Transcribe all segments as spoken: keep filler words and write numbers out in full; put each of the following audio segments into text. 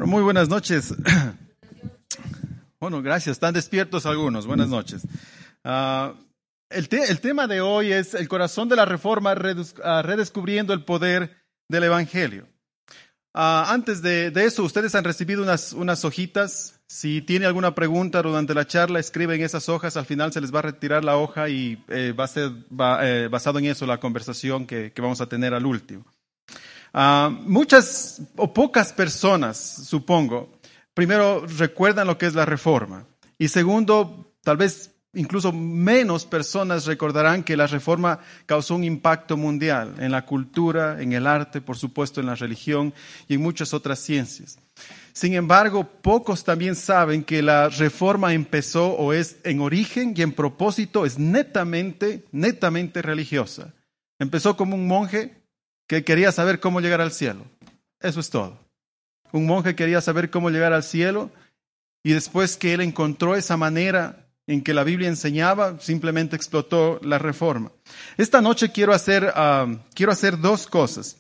Muy buenas noches. Bueno, gracias. Están despiertos algunos. Buenas noches. Uh, el, te- el tema de hoy es el corazón de la reforma, redus- uh, redescubriendo el poder del Evangelio. Uh, antes de, de eso, ustedes han recibido unas, unas hojitas. Si tiene alguna pregunta durante la charla, escriben esas hojas. Al final se les va a retirar la hoja y eh, va a ser va, eh, basado en eso la conversación que, que vamos a tener al último. Uh, muchas o pocas personas, supongo, primero recuerdan lo que es la Reforma y segundo, tal vez incluso menos personas recordarán que la Reforma causó un impacto mundial en la cultura, en el arte, por supuesto en la religión y en muchas otras ciencias. Sin embargo, pocos también saben que la Reforma empezó o es en origen y en propósito es netamente, netamente religiosa. Empezó como un monje que quería saber cómo llegar al cielo. Eso es todo. Un monje quería saber cómo llegar al cielo y después que él encontró esa manera en que la Biblia enseñaba, simplemente explotó la Reforma. Esta noche quiero hacer, uh, quiero hacer dos cosas.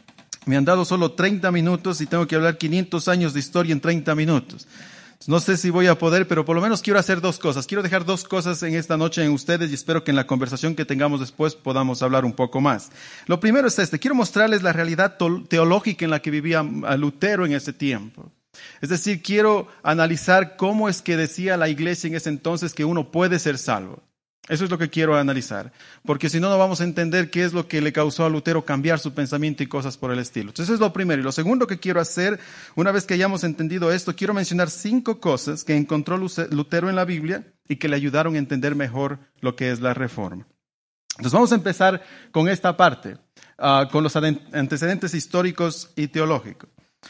Me han dado solo treinta minutos y tengo que hablar quinientos años de historia en treinta minutos. No sé si voy a poder, pero por lo menos quiero hacer dos cosas. Quiero dejar dos cosas en esta noche en ustedes y espero que en la conversación que tengamos después podamos hablar un poco más. Lo primero es este. Quiero mostrarles la realidad teológica en la que vivía Lutero en ese tiempo. Es decir, quiero analizar cómo es que decía la iglesia en ese entonces que uno puede ser salvo. Eso es lo que quiero analizar, porque si no, no vamos a entender qué es lo que le causó a Lutero cambiar su pensamiento y cosas por el estilo. Entonces, eso es lo primero. Y lo segundo que quiero hacer, una vez que hayamos entendido esto, quiero mencionar cinco cosas que encontró Lutero en la Biblia y que le ayudaron a entender mejor lo que es la Reforma. Entonces, vamos a empezar con esta parte, uh, con los antecedentes históricos y teológicos.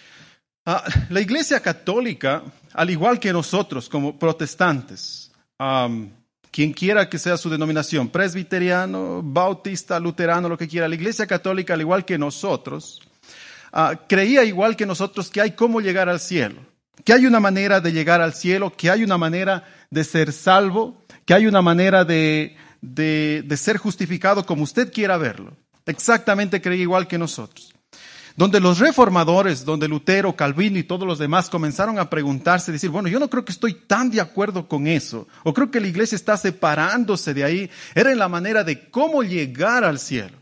Uh, la Iglesia Católica, al igual que nosotros como protestantes, um, quien quiera que sea su denominación, presbiteriano, bautista, luterano, lo que quiera, la Iglesia Católica, al igual que nosotros, uh, creía igual que nosotros que hay cómo llegar al cielo, que hay una manera de llegar al cielo, que hay una manera de ser salvo, que hay una manera de, de, de ser justificado como usted quiera verlo. Exactamente creía igual que nosotros. Donde los reformadores, donde Lutero, Calvino y todos los demás comenzaron a preguntarse, decir, bueno, yo no creo que estoy tan de acuerdo con eso, o creo que la iglesia está separándose de ahí, era en la manera de cómo llegar al cielo.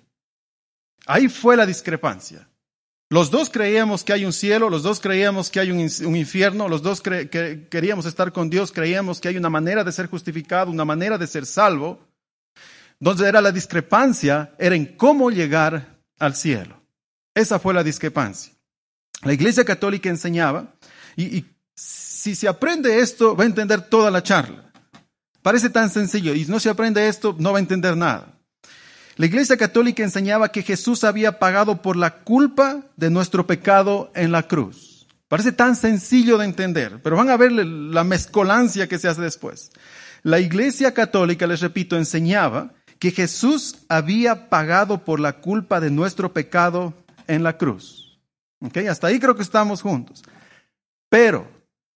Ahí fue la discrepancia. Los dos creíamos que hay un cielo, los dos creíamos que hay un, un infierno, los dos cre- que queríamos estar con Dios, creíamos que hay una manera de ser justificado, una manera de ser salvo. Donde era la discrepancia, era en cómo llegar al cielo. Esa fue la discrepancia. La Iglesia Católica enseñaba, y, y si se aprende esto, va a entender toda la charla. Parece tan sencillo, y si no se aprende esto, no va a entender nada. La Iglesia Católica enseñaba que Jesús había pagado por la culpa de nuestro pecado en la cruz. Parece tan sencillo de entender, pero van a ver la mezcolancia que se hace después. La Iglesia Católica, les repito, enseñaba que Jesús había pagado por la culpa de nuestro pecado en la cruz. ¿Okay? Hasta ahí creo que estamos juntos. Pero,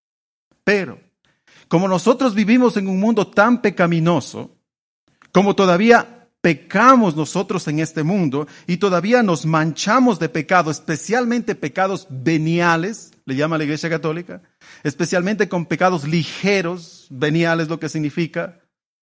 pero, como nosotros vivimos en un mundo tan pecaminoso, como todavía pecamos nosotros en este mundo y todavía nos manchamos de pecado, especialmente pecados veniales, le llama la Iglesia Católica, especialmente con pecados ligeros, veniales lo que significa,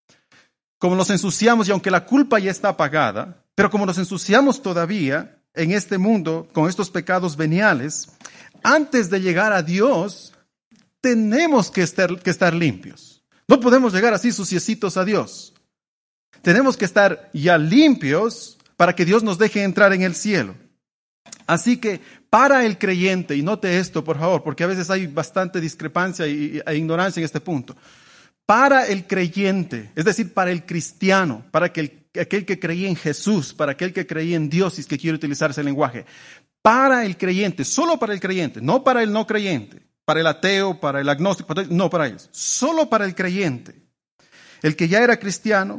como nos ensuciamos y aunque la culpa ya está pagada, pero como nos ensuciamos todavía en este mundo con estos pecados veniales, antes de llegar a Dios, tenemos que estar, que estar limpios. No podemos llegar así suciecitos a Dios. Tenemos que estar ya limpios para que Dios nos deje entrar en el cielo. Así que para el creyente, y note esto por favor, porque a veces hay bastante discrepancia e ignorancia en este punto. Para el creyente, es decir, para el cristiano, para que el aquel que creía en Jesús, para aquel que creía en Dios, si es que quiere utilizar ese lenguaje, para el creyente, solo para el creyente, no para el no creyente, para el ateo, para el agnóstico, no para ellos, solo para el creyente, el que ya era cristiano,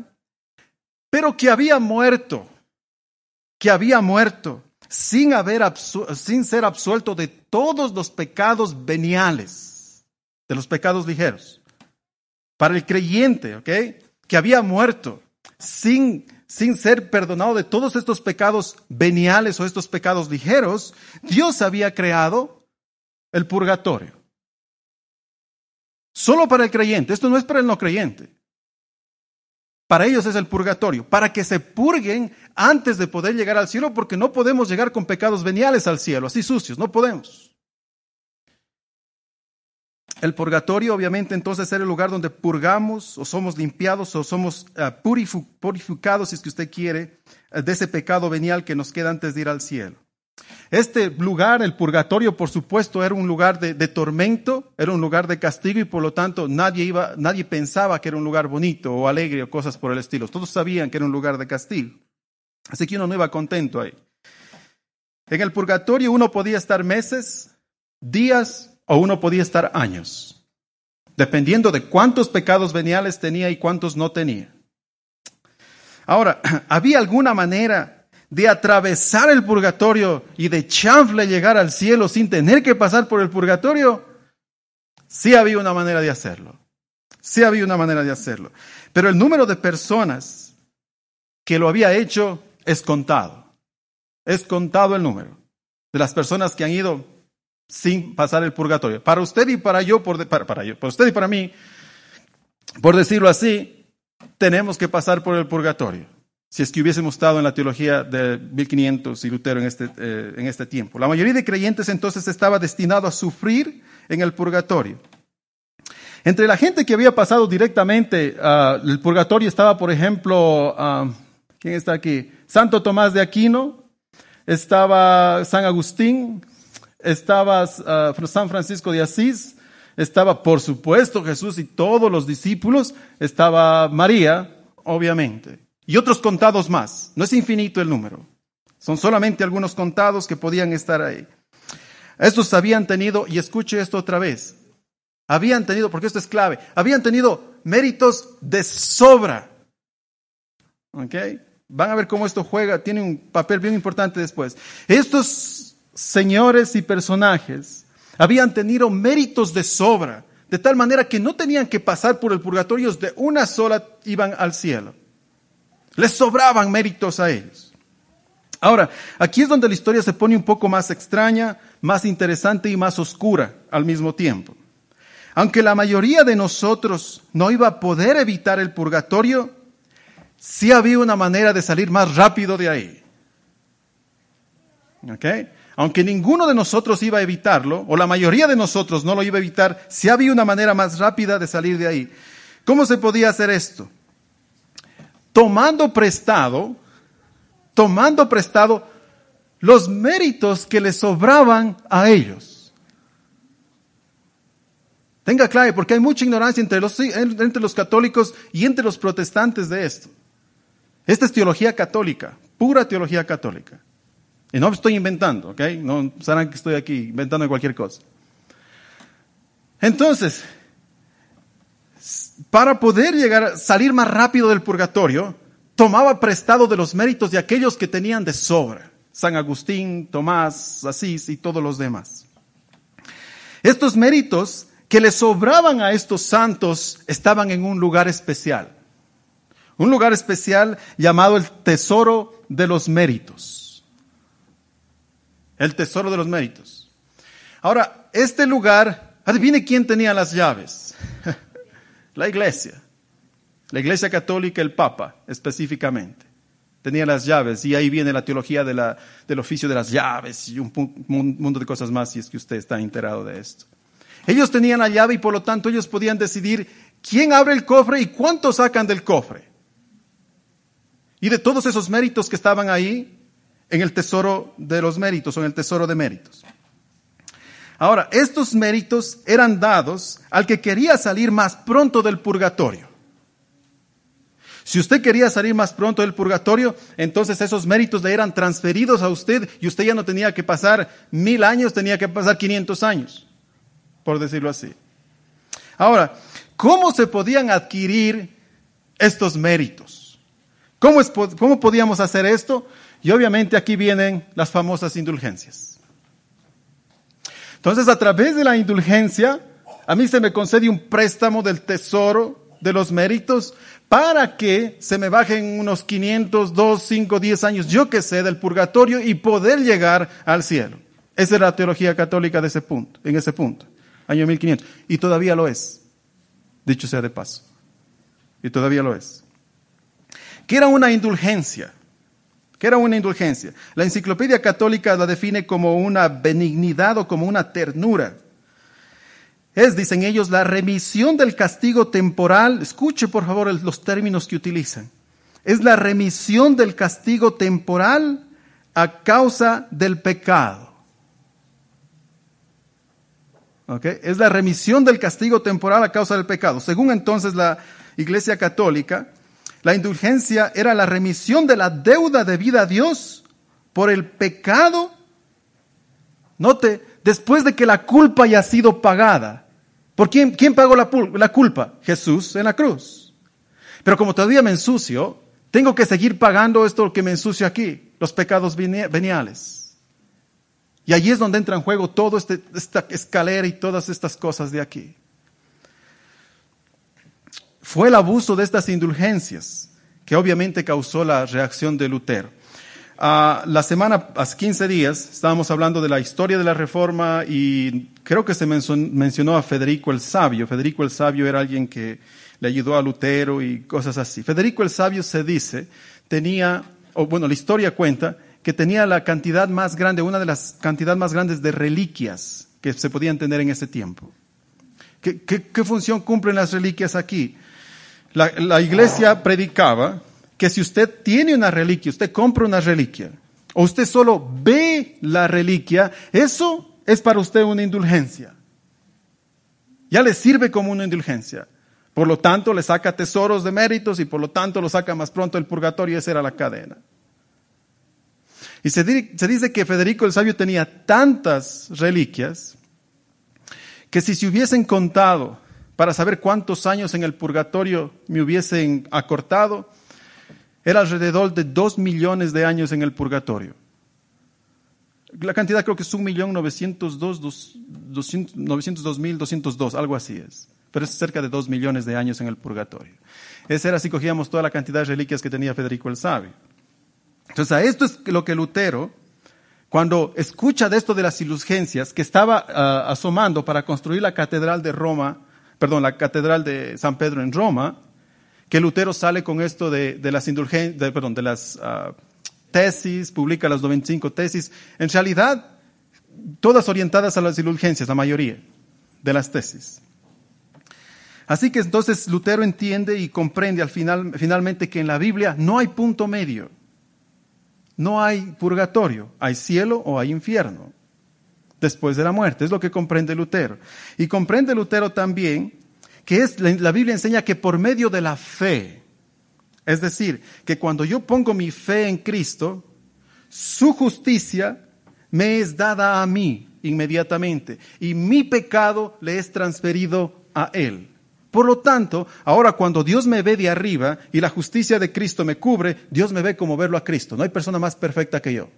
pero que había muerto, que había muerto, sin, haber absu- sin ser absuelto de todos los pecados veniales, de los pecados ligeros. Para el creyente, ¿ok? Que había muerto, Sin, sin ser perdonado de todos estos pecados veniales o estos pecados ligeros, Dios había creado el purgatorio. Solo para el creyente, esto no es para el no creyente. Para ellos es el purgatorio, para que se purguen antes de poder llegar al cielo, porque no podemos llegar con pecados veniales al cielo, así sucios, no podemos. El purgatorio obviamente entonces era el lugar donde purgamos o somos limpiados o somos uh, purifu- purificados, si es que usted quiere, uh, de ese pecado venial que nos queda antes de ir al cielo. Este lugar, el purgatorio, por supuesto, era un lugar de, de tormento, era un lugar de castigo y por lo tanto nadie, iba, nadie pensaba que era un lugar bonito o alegre o cosas por el estilo. Todos sabían que era un lugar de castigo. Así que uno no iba contento ahí. En el purgatorio uno podía estar meses, días o uno podía estar años, dependiendo de cuántos pecados veniales tenía y cuántos no tenía. Ahora, ¿había alguna manera de atravesar el purgatorio y de chanfle llegar al cielo sin tener que pasar por el purgatorio? Sí había una manera de hacerlo. Sí había una manera de hacerlo. Pero el número de personas que lo había hecho es contado. Es contado el número de las personas que han ido sin pasar el purgatorio. Para usted y para yo, por de, para, para yo, para usted y para mí, por decirlo así, tenemos que pasar por el purgatorio. Si es que hubiésemos estado en la teología de mil quinientos y Lutero en este, eh, en este tiempo. La mayoría de creyentes entonces estaba destinado a sufrir en el purgatorio. Entre la gente que había pasado directamente uh, el purgatorio estaba, por ejemplo, uh, ¿quién está aquí? Santo Tomás de Aquino, estaba San Agustín, estaba uh, San Francisco de Asís, estaba, por supuesto, Jesús y todos los discípulos, estaba María, obviamente, y otros contados más. No es infinito el número, son solamente algunos contados que podían estar ahí. Estos habían tenido, y escuche esto otra vez, habían tenido, porque esto es clave, habían tenido méritos de sobra. ¿Ok? Van a ver cómo esto juega, tiene un papel bien importante después. Estos señores y personajes habían tenido méritos de sobra, de tal manera que no tenían que pasar por el purgatorio, de una sola iban al cielo. Les sobraban méritos a ellos. Ahora, aquí es donde la historia se pone un poco más extraña, más interesante y más oscura al mismo tiempo. Aunque la mayoría de nosotros no iba a poder evitar el purgatorio, sí había una manera de salir más rápido de ahí. ¿Ok? Aunque ninguno de nosotros iba a evitarlo, o la mayoría de nosotros no lo iba a evitar, sí había una manera más rápida de salir de ahí. ¿Cómo se podía hacer esto? Tomando prestado, tomando prestado los méritos que les sobraban a ellos. Tenga claro, porque hay mucha ignorancia entre los, entre los católicos y entre los protestantes de esto. Esta es teología católica, pura teología católica. Y no estoy inventando, ¿ok? No sabrán que estoy aquí inventando cualquier cosa. Entonces, para poder llegar, salir más rápido del purgatorio, tomaba prestado de los méritos de aquellos que tenían de sobra. San Agustín, Tomás, Asís y todos los demás. Estos méritos que le sobraban a estos santos estaban en un lugar especial. Un lugar especial llamado el tesoro de los méritos. El tesoro de los méritos. Ahora, este lugar, adivine quién tenía las llaves. La iglesia. La iglesia católica, el Papa, específicamente. Tenía las llaves y ahí viene la teología de la, del oficio de las llaves y un, un mundo de cosas más si es que usted está enterado de esto. Ellos tenían la llave y por lo tanto ellos podían decidir quién abre el cofre y cuánto sacan del cofre. Y de todos esos méritos que estaban ahí, en el tesoro de los méritos o en el tesoro de méritos. Ahora, estos méritos eran dados al que quería salir más pronto del purgatorio. Si usted quería salir más pronto del purgatorio, entonces esos méritos le eran transferidos a usted y usted ya no tenía que pasar mil años, tenía que pasar quinientos años, por decirlo así. Ahora, ¿cómo se podían adquirir estos méritos? ¿Cómo, es, cómo podíamos hacer esto? Y obviamente aquí vienen las famosas indulgencias. Entonces, a través de la indulgencia, a mí se me concede un préstamo del tesoro de los méritos para que se me bajen unos quinientos, dos, cinco, diez años, yo que sé, del purgatorio y poder llegar al cielo. Esa era la teología católica de ese punto, en ese punto, año mil quinientos. Y todavía lo es, dicho sea de paso. Y todavía lo es. ¿Qué era una indulgencia? ¿Qué era una indulgencia? La Enciclopedia Católica la define como una benignidad o como una ternura. Es, dicen ellos, la remisión del castigo temporal. Escuche, por favor, los términos que utilizan. Es la remisión del castigo temporal a causa del pecado. ¿Okay? Es la remisión del castigo temporal a causa del pecado. Según entonces la Iglesia Católica, la indulgencia era la remisión de la deuda debida a Dios por el pecado. Note, después de que la culpa haya sido pagada. ¿Por quién, quién pagó la, la culpa? Jesús en la cruz. Pero como todavía me ensucio, tengo que seguir pagando esto que me ensucio aquí, los pecados veniales. Y allí es donde entra en juego toda este, esta escalera y todas estas cosas de aquí. Fue el abuso de estas indulgencias que obviamente causó la reacción de Lutero. Uh, la semana, hace quince días, estábamos hablando de la historia de la Reforma y creo que se mencionó a Federico el Sabio. Federico el Sabio era alguien que le ayudó a Lutero y cosas así. Federico el Sabio, se dice, tenía, o bueno, la historia cuenta que tenía la cantidad más grande, una de las cantidades más grandes de reliquias que se podían tener en ese tiempo. ¿Qué, qué, qué función cumplen las reliquias aquí? La, la iglesia predicaba que si usted tiene una reliquia, usted compra una reliquia, o usted solo ve la reliquia, eso es para usted una indulgencia. Ya le sirve como una indulgencia. Por lo tanto, le saca tesoros de méritos y por lo tanto lo saca más pronto del purgatorio. Esa era la cadena. Y se, se dice que Federico el Sabio tenía tantas reliquias que si se hubiesen contado para saber cuántos años en el purgatorio me hubiesen acortado, era alrededor de dos millones de años en el purgatorio. La cantidad creo que es un millón novecientos dos, novecientos dos mil doscientos dos, algo así es. Pero es cerca de dos millones de años en el purgatorio. Esa era si cogíamos toda la cantidad de reliquias que tenía Federico el Sabio. Entonces, a esto es lo que Lutero, cuando escucha de esto de las indulgencias, que estaba uh, asomando para construir la catedral de Roma, perdón, la catedral de San Pedro en Roma, que Lutero sale con esto de, de las indulgencias, de, perdón, de las uh, tesis, publica las noventa y cinco tesis, en realidad, todas orientadas a las indulgencias, la mayoría de las tesis. Así que entonces Lutero entiende y comprende al final, finalmente que en la Biblia no hay punto medio. No hay purgatorio, hay cielo o hay infierno después de la muerte. Es lo que comprende Lutero. Y comprende Lutero también que es, la Biblia enseña que por medio de la fe, es decir, que cuando yo pongo mi fe en Cristo, su justicia me es dada a mí inmediatamente y mi pecado le es transferido a Él. Por lo tanto, ahora cuando Dios me ve de arriba y la justicia de Cristo me cubre, Dios me ve como verlo a Cristo. No hay persona más perfecta que yo.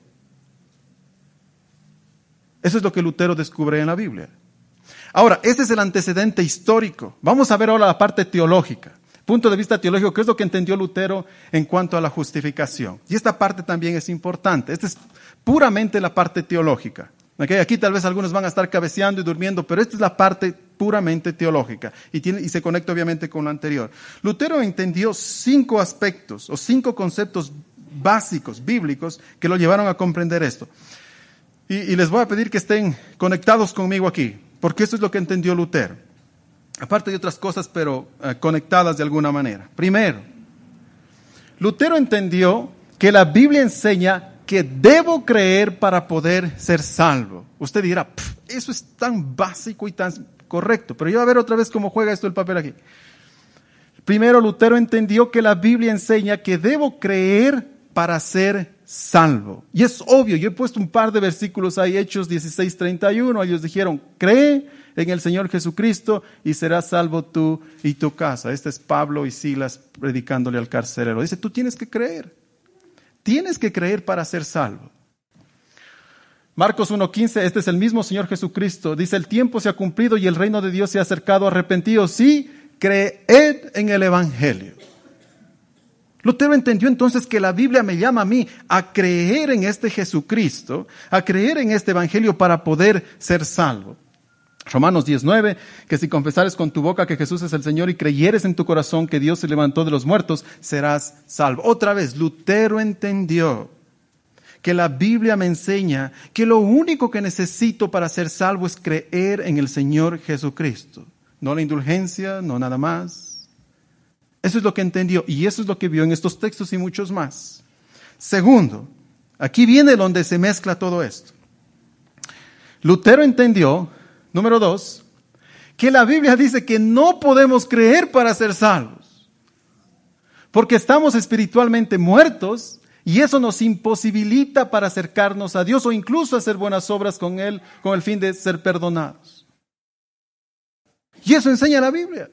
Eso es lo que Lutero descubre en la Biblia. Ahora, ese es el antecedente histórico. Vamos a ver ahora la parte teológica. Punto de vista teológico, ¿qué es lo que entendió Lutero en cuanto a la justificación? Y esta parte también es importante. Esta es puramente la parte teológica. Okay, aquí tal vez algunos van a estar cabeceando y durmiendo, pero esta es la parte puramente teológica y, tiene, y se conecta obviamente con lo anterior. Lutero entendió cinco aspectos o cinco conceptos básicos, bíblicos, que lo llevaron a comprender esto. Y, y les voy a pedir que estén conectados conmigo aquí, porque esto es lo que entendió Lutero. Aparte de otras cosas, pero uh, conectadas de alguna manera. Primero, Lutero entendió que la Biblia enseña que debo creer para poder ser salvo. Usted dirá, eso es tan básico y tan correcto, pero yo voy a ver otra vez cómo juega esto el papel aquí. Primero, Lutero entendió que la Biblia enseña que debo creer para ser salvo. Y es obvio, yo he puesto un par de versículos ahí, Hechos dieciséis treinta y uno, ellos dijeron, cree en el Señor Jesucristo y serás salvo tú y tu casa. Este es Pablo y Silas predicándole al carcelero. Dice, tú tienes que creer. Tienes que creer para ser salvo. Marcos uno quince, este es el mismo Señor Jesucristo. Dice, el tiempo se ha cumplido y el reino de Dios se ha acercado. Arrepentidos, sí, creed en el Evangelio. Lutero entendió entonces que la Biblia me llama a mí a creer en este Jesucristo, a creer en este Evangelio para poder ser salvo. Romanos diez nueve, que si confesares con tu boca que Jesús es el Señor y creyeres en tu corazón que Dios se levantó de los muertos, serás salvo. Otra vez, Lutero entendió que la Biblia me enseña que lo único que necesito para ser salvo es creer en el Señor Jesucristo. No la indulgencia, no nada más. Eso es lo que entendió y eso es lo que vio en estos textos y muchos más. Segundo, aquí viene donde se mezcla todo esto. Lutero entendió, número dos, que la Biblia dice que no podemos creer para ser salvos, porque estamos espiritualmente muertos y eso nos imposibilita para acercarnos a Dios o incluso hacer buenas obras con Él con el fin de ser perdonados. Y eso enseña la Biblia.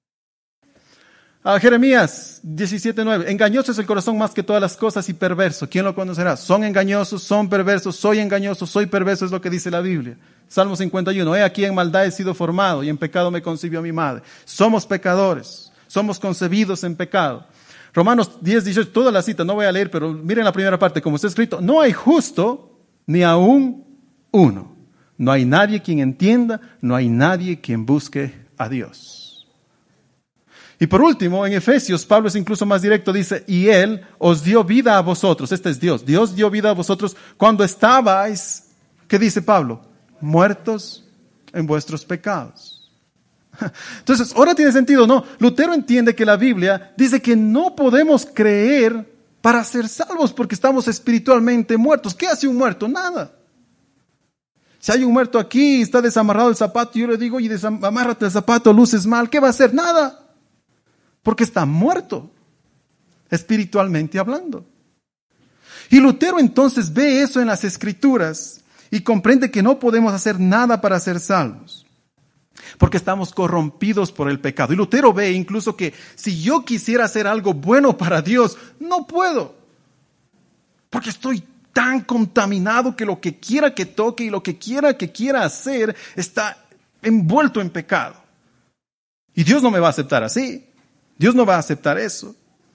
A Jeremías diecisiete nueve, engañoso es el corazón más que todas las cosas y perverso. ¿Quién lo conocerá? Son engañosos, son perversos, soy engañoso, soy perverso, es lo que dice la Biblia. Salmo cincuenta y uno, he aquí en maldad he sido formado y en pecado me concibió mi madre. Somos pecadores, somos concebidos en pecado. Romanos diez dieciocho, toda la cita, no voy a leer, pero miren la primera parte, como está escrito, no hay justo ni aún uno. No hay nadie quien entienda, no hay nadie quien busque a Dios. Y por último, en Efesios, Pablo es incluso más directo, dice, y Él os dio vida a vosotros, este es Dios, Dios dio vida a vosotros cuando estabais, ¿qué dice Pablo? Muertos en vuestros pecados. Entonces, ahora tiene sentido, ¿no? Lutero entiende que la Biblia dice que no podemos creer para ser salvos porque estamos espiritualmente muertos. ¿Qué hace un muerto? Nada. Si hay un muerto aquí y está desamarrado el zapato, yo le digo, oye, desamárrate el zapato, luces mal, ¿qué va a hacer? Nada. Porque está muerto, espiritualmente hablando. Y Lutero entonces ve eso en las Escrituras y comprende que no podemos hacer nada para ser salvos, porque estamos corrompidos por el pecado. Y Lutero ve incluso que si yo quisiera hacer algo bueno para Dios, no puedo, porque estoy tan contaminado que lo que quiera que toque y lo que quiera que quiera hacer está envuelto en pecado. Y Dios no me va a aceptar así. Dios no va a aceptar eso.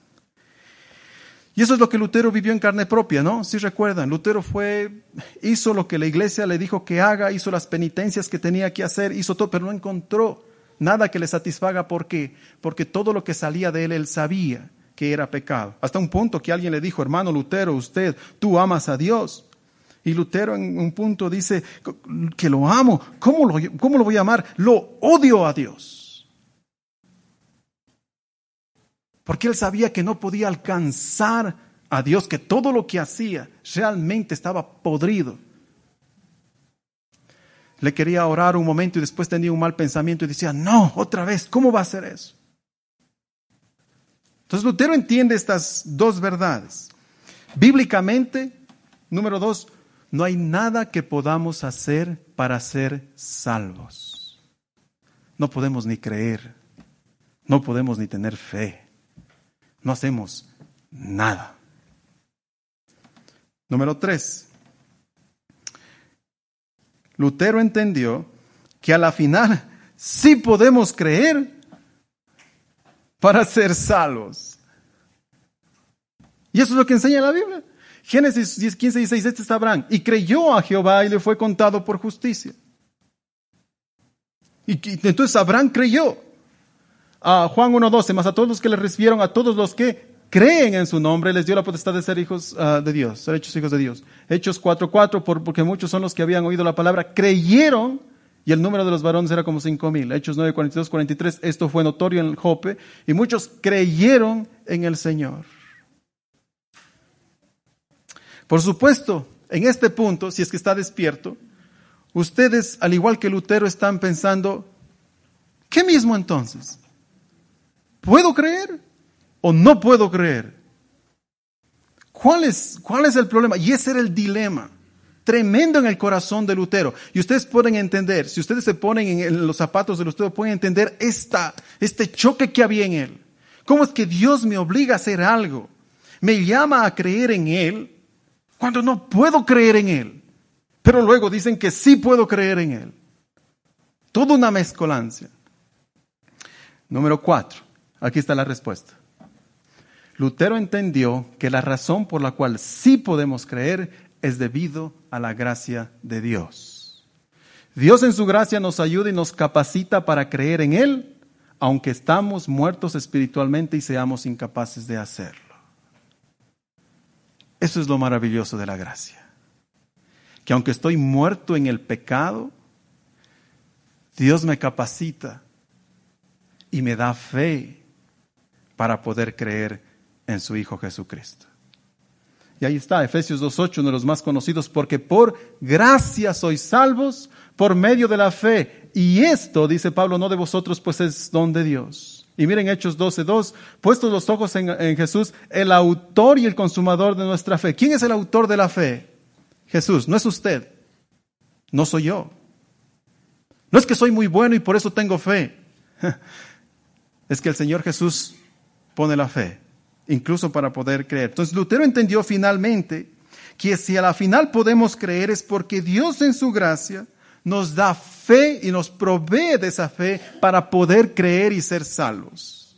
Y eso es lo que Lutero vivió en carne propia, ¿no? Si recuerdan, Lutero fue, hizo lo que la iglesia le dijo que haga, hizo las penitencias que tenía que hacer, hizo todo, pero no encontró nada que le satisfaga. ¿Por qué? Porque todo lo que salía de él, él sabía que era pecado. Hasta un punto que alguien le dijo, hermano Lutero, usted, tú amas a Dios. Y Lutero en un punto dice que lo amo. ¿Cómo lo, cómo lo voy a amar? Lo odio a Dios. Porque él sabía que no podía alcanzar a Dios, que todo lo que hacía realmente estaba podrido. Le quería orar un momento y después tenía un mal pensamiento y decía, no, otra vez, ¿cómo va a ser eso? Entonces Lutero entiende estas dos verdades. Bíblicamente, número dos, no hay nada que podamos hacer para ser salvos. No podemos ni creer, no podemos ni tener fe. No hacemos nada. Número tres. Lutero entendió que a la final sí podemos creer para ser salvos. Y eso es lo que enseña la Biblia. Génesis diez, quince y dieciséis, este es Abraham. Y creyó a Jehová y le fue contado por justicia. Y, y entonces Abraham creyó. A Juan uno doce, más a todos los que le recibieron, a todos los que creen en su nombre, les dio la potestad de ser hijos uh, de Dios, ser hechos hijos de Dios. Hechos cuatro cuatro, por, porque muchos son los que habían oído la palabra, creyeron, y el número de los varones era como cinco mil. Hechos nueve cuarenta y dos cuarenta y tres, esto fue notorio en Jope, y muchos creyeron en el Señor. Por supuesto, en este punto, si es que está despierto, ustedes, al igual que Lutero, están pensando, ¿qué mismo entonces? ¿Puedo creer o no puedo creer? ¿Cuál es, cuál es el problema? Y ese era el dilema tremendo en el corazón de Lutero. Y ustedes pueden entender, si ustedes se ponen en, en los zapatos de Lutero, pueden entender esta, este choque que había en él. ¿Cómo es que Dios me obliga a hacer algo? Me llama a creer en Él cuando no puedo creer en Él. Pero luego dicen que sí puedo creer en Él. Toda una mezcolancia. Número cuatro. Aquí está la respuesta. Lutero entendió que la razón por la cual sí podemos creer es debido a la gracia de Dios. Dios en su gracia nos ayuda y nos capacita para creer en Él, aunque estamos muertos espiritualmente y seamos incapaces de hacerlo. Eso es lo maravilloso de la gracia. Que aunque estoy muerto en el pecado, Dios me capacita y me da fe para poder creer en su Hijo Jesucristo. Y ahí está, Efesios dos ocho, uno de los más conocidos, porque por gracia sois salvos por medio de la fe. Y esto, dice Pablo, no de vosotros, pues es don de Dios. Y miren Hechos doce dos, puestos los ojos en, en Jesús, el autor y el consumador de nuestra fe. ¿Quién es el autor de la fe? Jesús, no es usted, no soy yo. No es que soy muy bueno y por eso tengo fe. Es que el Señor Jesús pone la fe, incluso para poder creer. Entonces Lutero entendió finalmente que si a la final podemos creer es porque Dios en su gracia nos da fe y nos provee de esa fe para poder creer y ser salvos.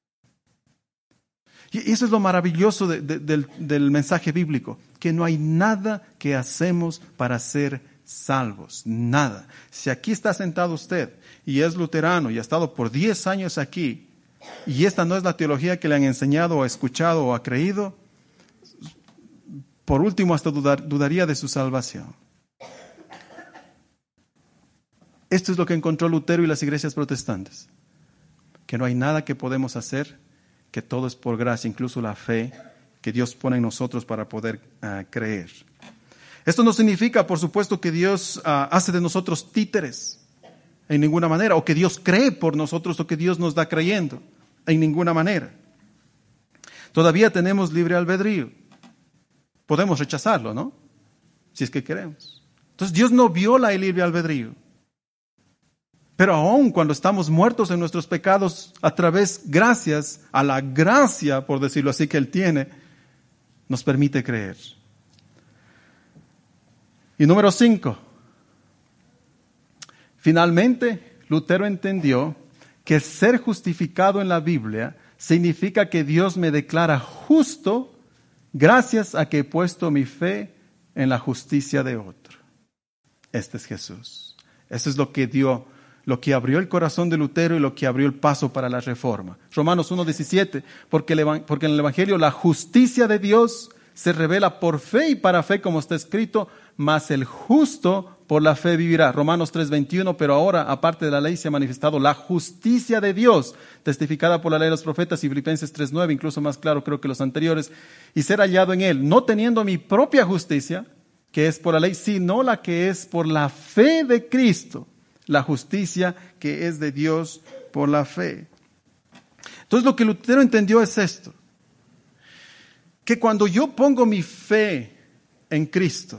Y eso es lo maravilloso de, de, del, del mensaje bíblico, que no hay nada que hacemos para ser salvos, nada. Si aquí está sentado usted y es luterano y ha estado por diez años aquí, y esta no es la teología que le han enseñado o escuchado o ha creído, por último hasta dudar, dudaría de su salvación. Esto es lo que encontró Lutero y las iglesias protestantes, que no hay nada que podemos hacer, que todo es por gracia, incluso la fe que Dios pone en nosotros para poder uh, creer. Esto no significa, por supuesto, que Dios uh, hace de nosotros títeres en ninguna manera, o que Dios cree por nosotros, o que Dios nos da creyendo en ninguna manera. Todavía tenemos libre albedrío. Podemos rechazarlo, ¿no? Si es que queremos. Entonces Dios no viola el libre albedrío. Pero aún cuando estamos muertos en nuestros pecados, a través, gracias a la gracia, por decirlo así, que Él tiene, nos permite creer. Y número cinco. Finalmente, Lutero entendió que ser justificado en la Biblia significa que Dios me declara justo gracias a que he puesto mi fe en la justicia de otro. Este es Jesús. Eso es lo que dio, lo que abrió el corazón de Lutero y lo que abrió el paso para la reforma. Romanos uno diecisiete, porque, el, porque en el Evangelio la justicia de Dios se revela por fe y para fe, como está escrito, mas el justo por la fe vivirá. Romanos tres veintiuno, pero ahora, aparte de la ley, se ha manifestado la justicia de Dios, testificada por la ley de los profetas, y Filipenses tres nueve, incluso más claro creo que los anteriores, y ser hallado en él, no teniendo mi propia justicia, que es por la ley, sino la que es por la fe de Cristo, la justicia que es de Dios por la fe. Entonces lo que Lutero entendió es esto, que cuando yo pongo mi fe en Cristo,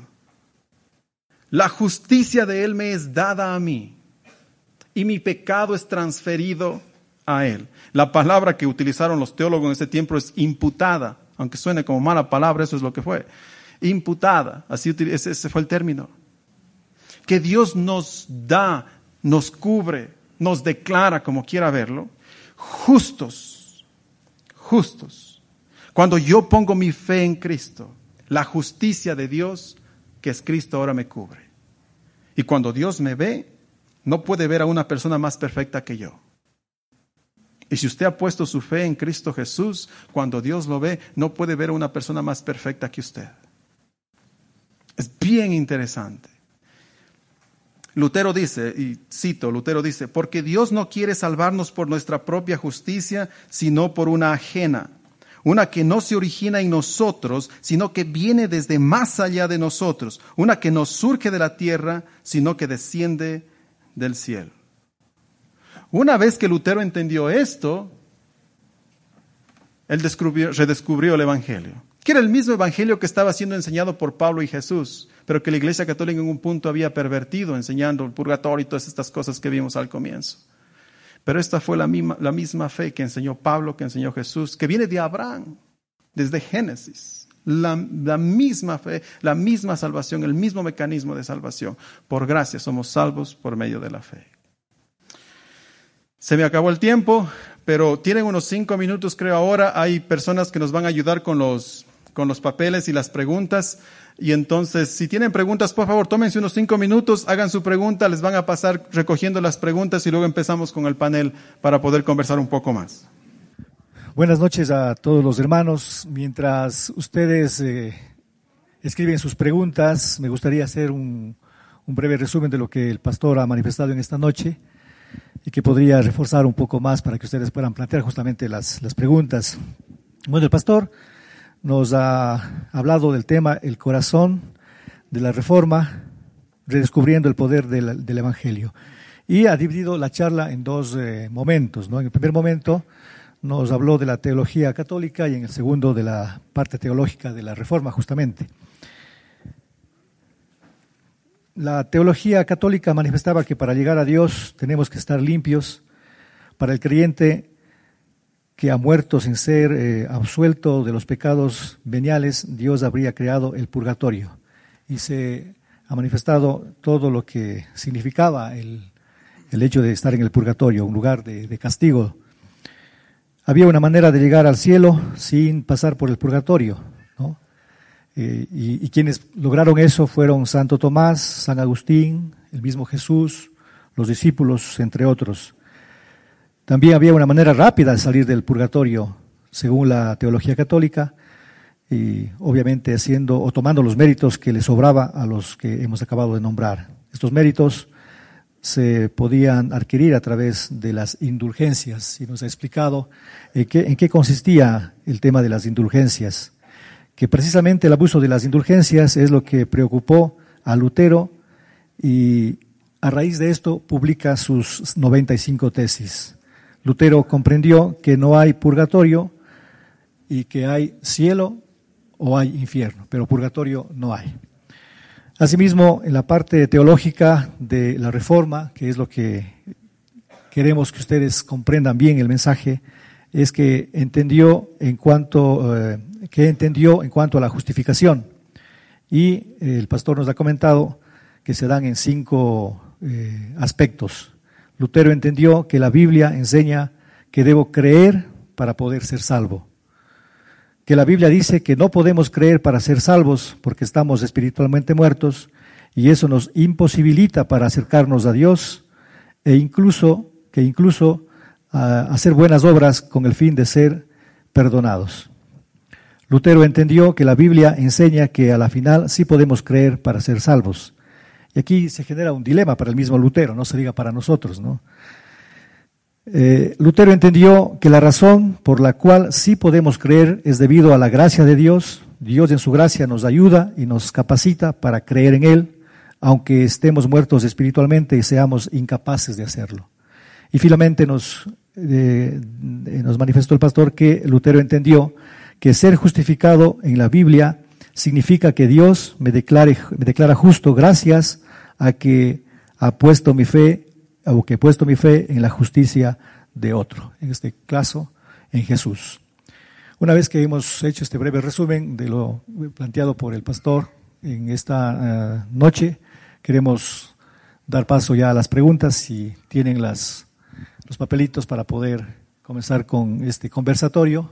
la justicia de Él me es dada a mí y mi pecado es transferido a Él. La palabra que utilizaron los teólogos en ese tiempo es imputada, aunque suene como mala palabra, eso es lo que fue. Imputada, así ese fue el término. Que Dios nos da, nos cubre, nos declara, como quiera verlo, justos, justos. Cuando yo pongo mi fe en Cristo, la justicia de Dios, que es Cristo, ahora me cubre. Y cuando Dios me ve, no puede ver a una persona más perfecta que yo. Y si usted ha puesto su fe en Cristo Jesús, cuando Dios lo ve, no puede ver a una persona más perfecta que usted. Es bien interesante. Lutero dice, y cito, Lutero dice, porque Dios no quiere salvarnos por nuestra propia justicia, sino por una ajena. Una que no se origina en nosotros, sino que viene desde más allá de nosotros. Una que no surge de la tierra, sino que desciende del cielo. Una vez que Lutero entendió esto, él descubrió, redescubrió el Evangelio, que era el mismo Evangelio que estaba siendo enseñado por Pablo y Jesús, pero que la Iglesia Católica en un punto había pervertido, enseñando el purgatorio y todas estas cosas que vimos al comienzo. Pero esta fue la misma, la misma fe que enseñó Pablo, que enseñó Jesús, que viene de Abraham, desde Génesis. La, la misma fe, la misma salvación, el mismo mecanismo de salvación. Por gracia somos salvos por medio de la fe. Se me acabó el tiempo, pero tienen unos cinco minutos, creo ahora. Hay personas que nos van a ayudar con los, con los papeles y las preguntas. Y entonces, si tienen preguntas, por favor, tómense unos cinco minutos, hagan su pregunta, les van a pasar recogiendo las preguntas y luego empezamos con el panel para poder conversar un poco más. Buenas noches a todos los hermanos. Mientras ustedes eh, escriben sus preguntas, me gustaría hacer un, un breve resumen de lo que el pastor ha manifestado en esta noche y que podría reforzar un poco más para que ustedes puedan plantear justamente las, las preguntas. Bueno, el pastor nos ha hablado del tema el corazón de la reforma, redescubriendo el poder del, del Evangelio. Y ha dividido la charla en dos eh, momentos, ¿no? En el primer momento nos habló de la teología católica y en el segundo de la parte teológica de la reforma, justamente. La teología católica manifestaba que para llegar a Dios tenemos que estar limpios. Para el creyente que ha muerto sin ser eh, absuelto de los pecados veniales, Dios habría creado el purgatorio y se ha manifestado todo lo que significaba el, el hecho de estar en el purgatorio, un lugar de, de castigo. Había una manera de llegar al cielo sin pasar por el purgatorio, ¿no? Eh, y, y quienes lograron eso fueron Santo Tomás, San Agustín, el mismo Jesús, los discípulos, entre otros. También había una manera rápida de salir del purgatorio, según la teología católica, y obviamente haciendo o tomando los méritos que le sobraba a los que hemos acabado de nombrar. Estos méritos se podían adquirir a través de las indulgencias, y nos ha explicado en qué, en qué consistía el tema de las indulgencias, que precisamente el abuso de las indulgencias es lo que preocupó a Lutero, y a raíz de esto publica sus noventa y cinco tesis. Lutero comprendió que no hay purgatorio y que hay cielo o hay infierno, pero purgatorio no hay. Asimismo, en la parte teológica de la Reforma, que es lo que queremos que ustedes comprendan bien el mensaje, es que entendió en cuanto, eh, que entendió en cuanto a la justificación. Y el pastor nos ha comentado que se dan en cinco eh, aspectos. Lutero entendió que la Biblia enseña que debo creer para poder ser salvo. Que la Biblia dice que no podemos creer para ser salvos porque estamos espiritualmente muertos y eso nos imposibilita para acercarnos a Dios e incluso que incluso uh, hacer buenas obras con el fin de ser perdonados. Lutero entendió que la Biblia enseña que a la final sí podemos creer para ser salvos. Y aquí se genera un dilema para el mismo Lutero, no se diga para nosotros, ¿no? Eh, Lutero entendió que la razón por la cual sí podemos creer es debido a la gracia de Dios. Dios en su gracia nos ayuda y nos capacita para creer en Él, aunque estemos muertos espiritualmente y seamos incapaces de hacerlo. Y finalmente nos, eh, nos manifestó el pastor que Lutero entendió que ser justificado en la Biblia significa que Dios me, declare, me declara justo gracias a que ha puesto mi fe, o que he puesto mi fe en la justicia de otro, en este caso, en Jesús. Una vez que hemos hecho este breve resumen de lo planteado por el pastor en esta uh, noche, queremos dar paso ya a las preguntas, si tienen las, los papelitos para poder comenzar con este conversatorio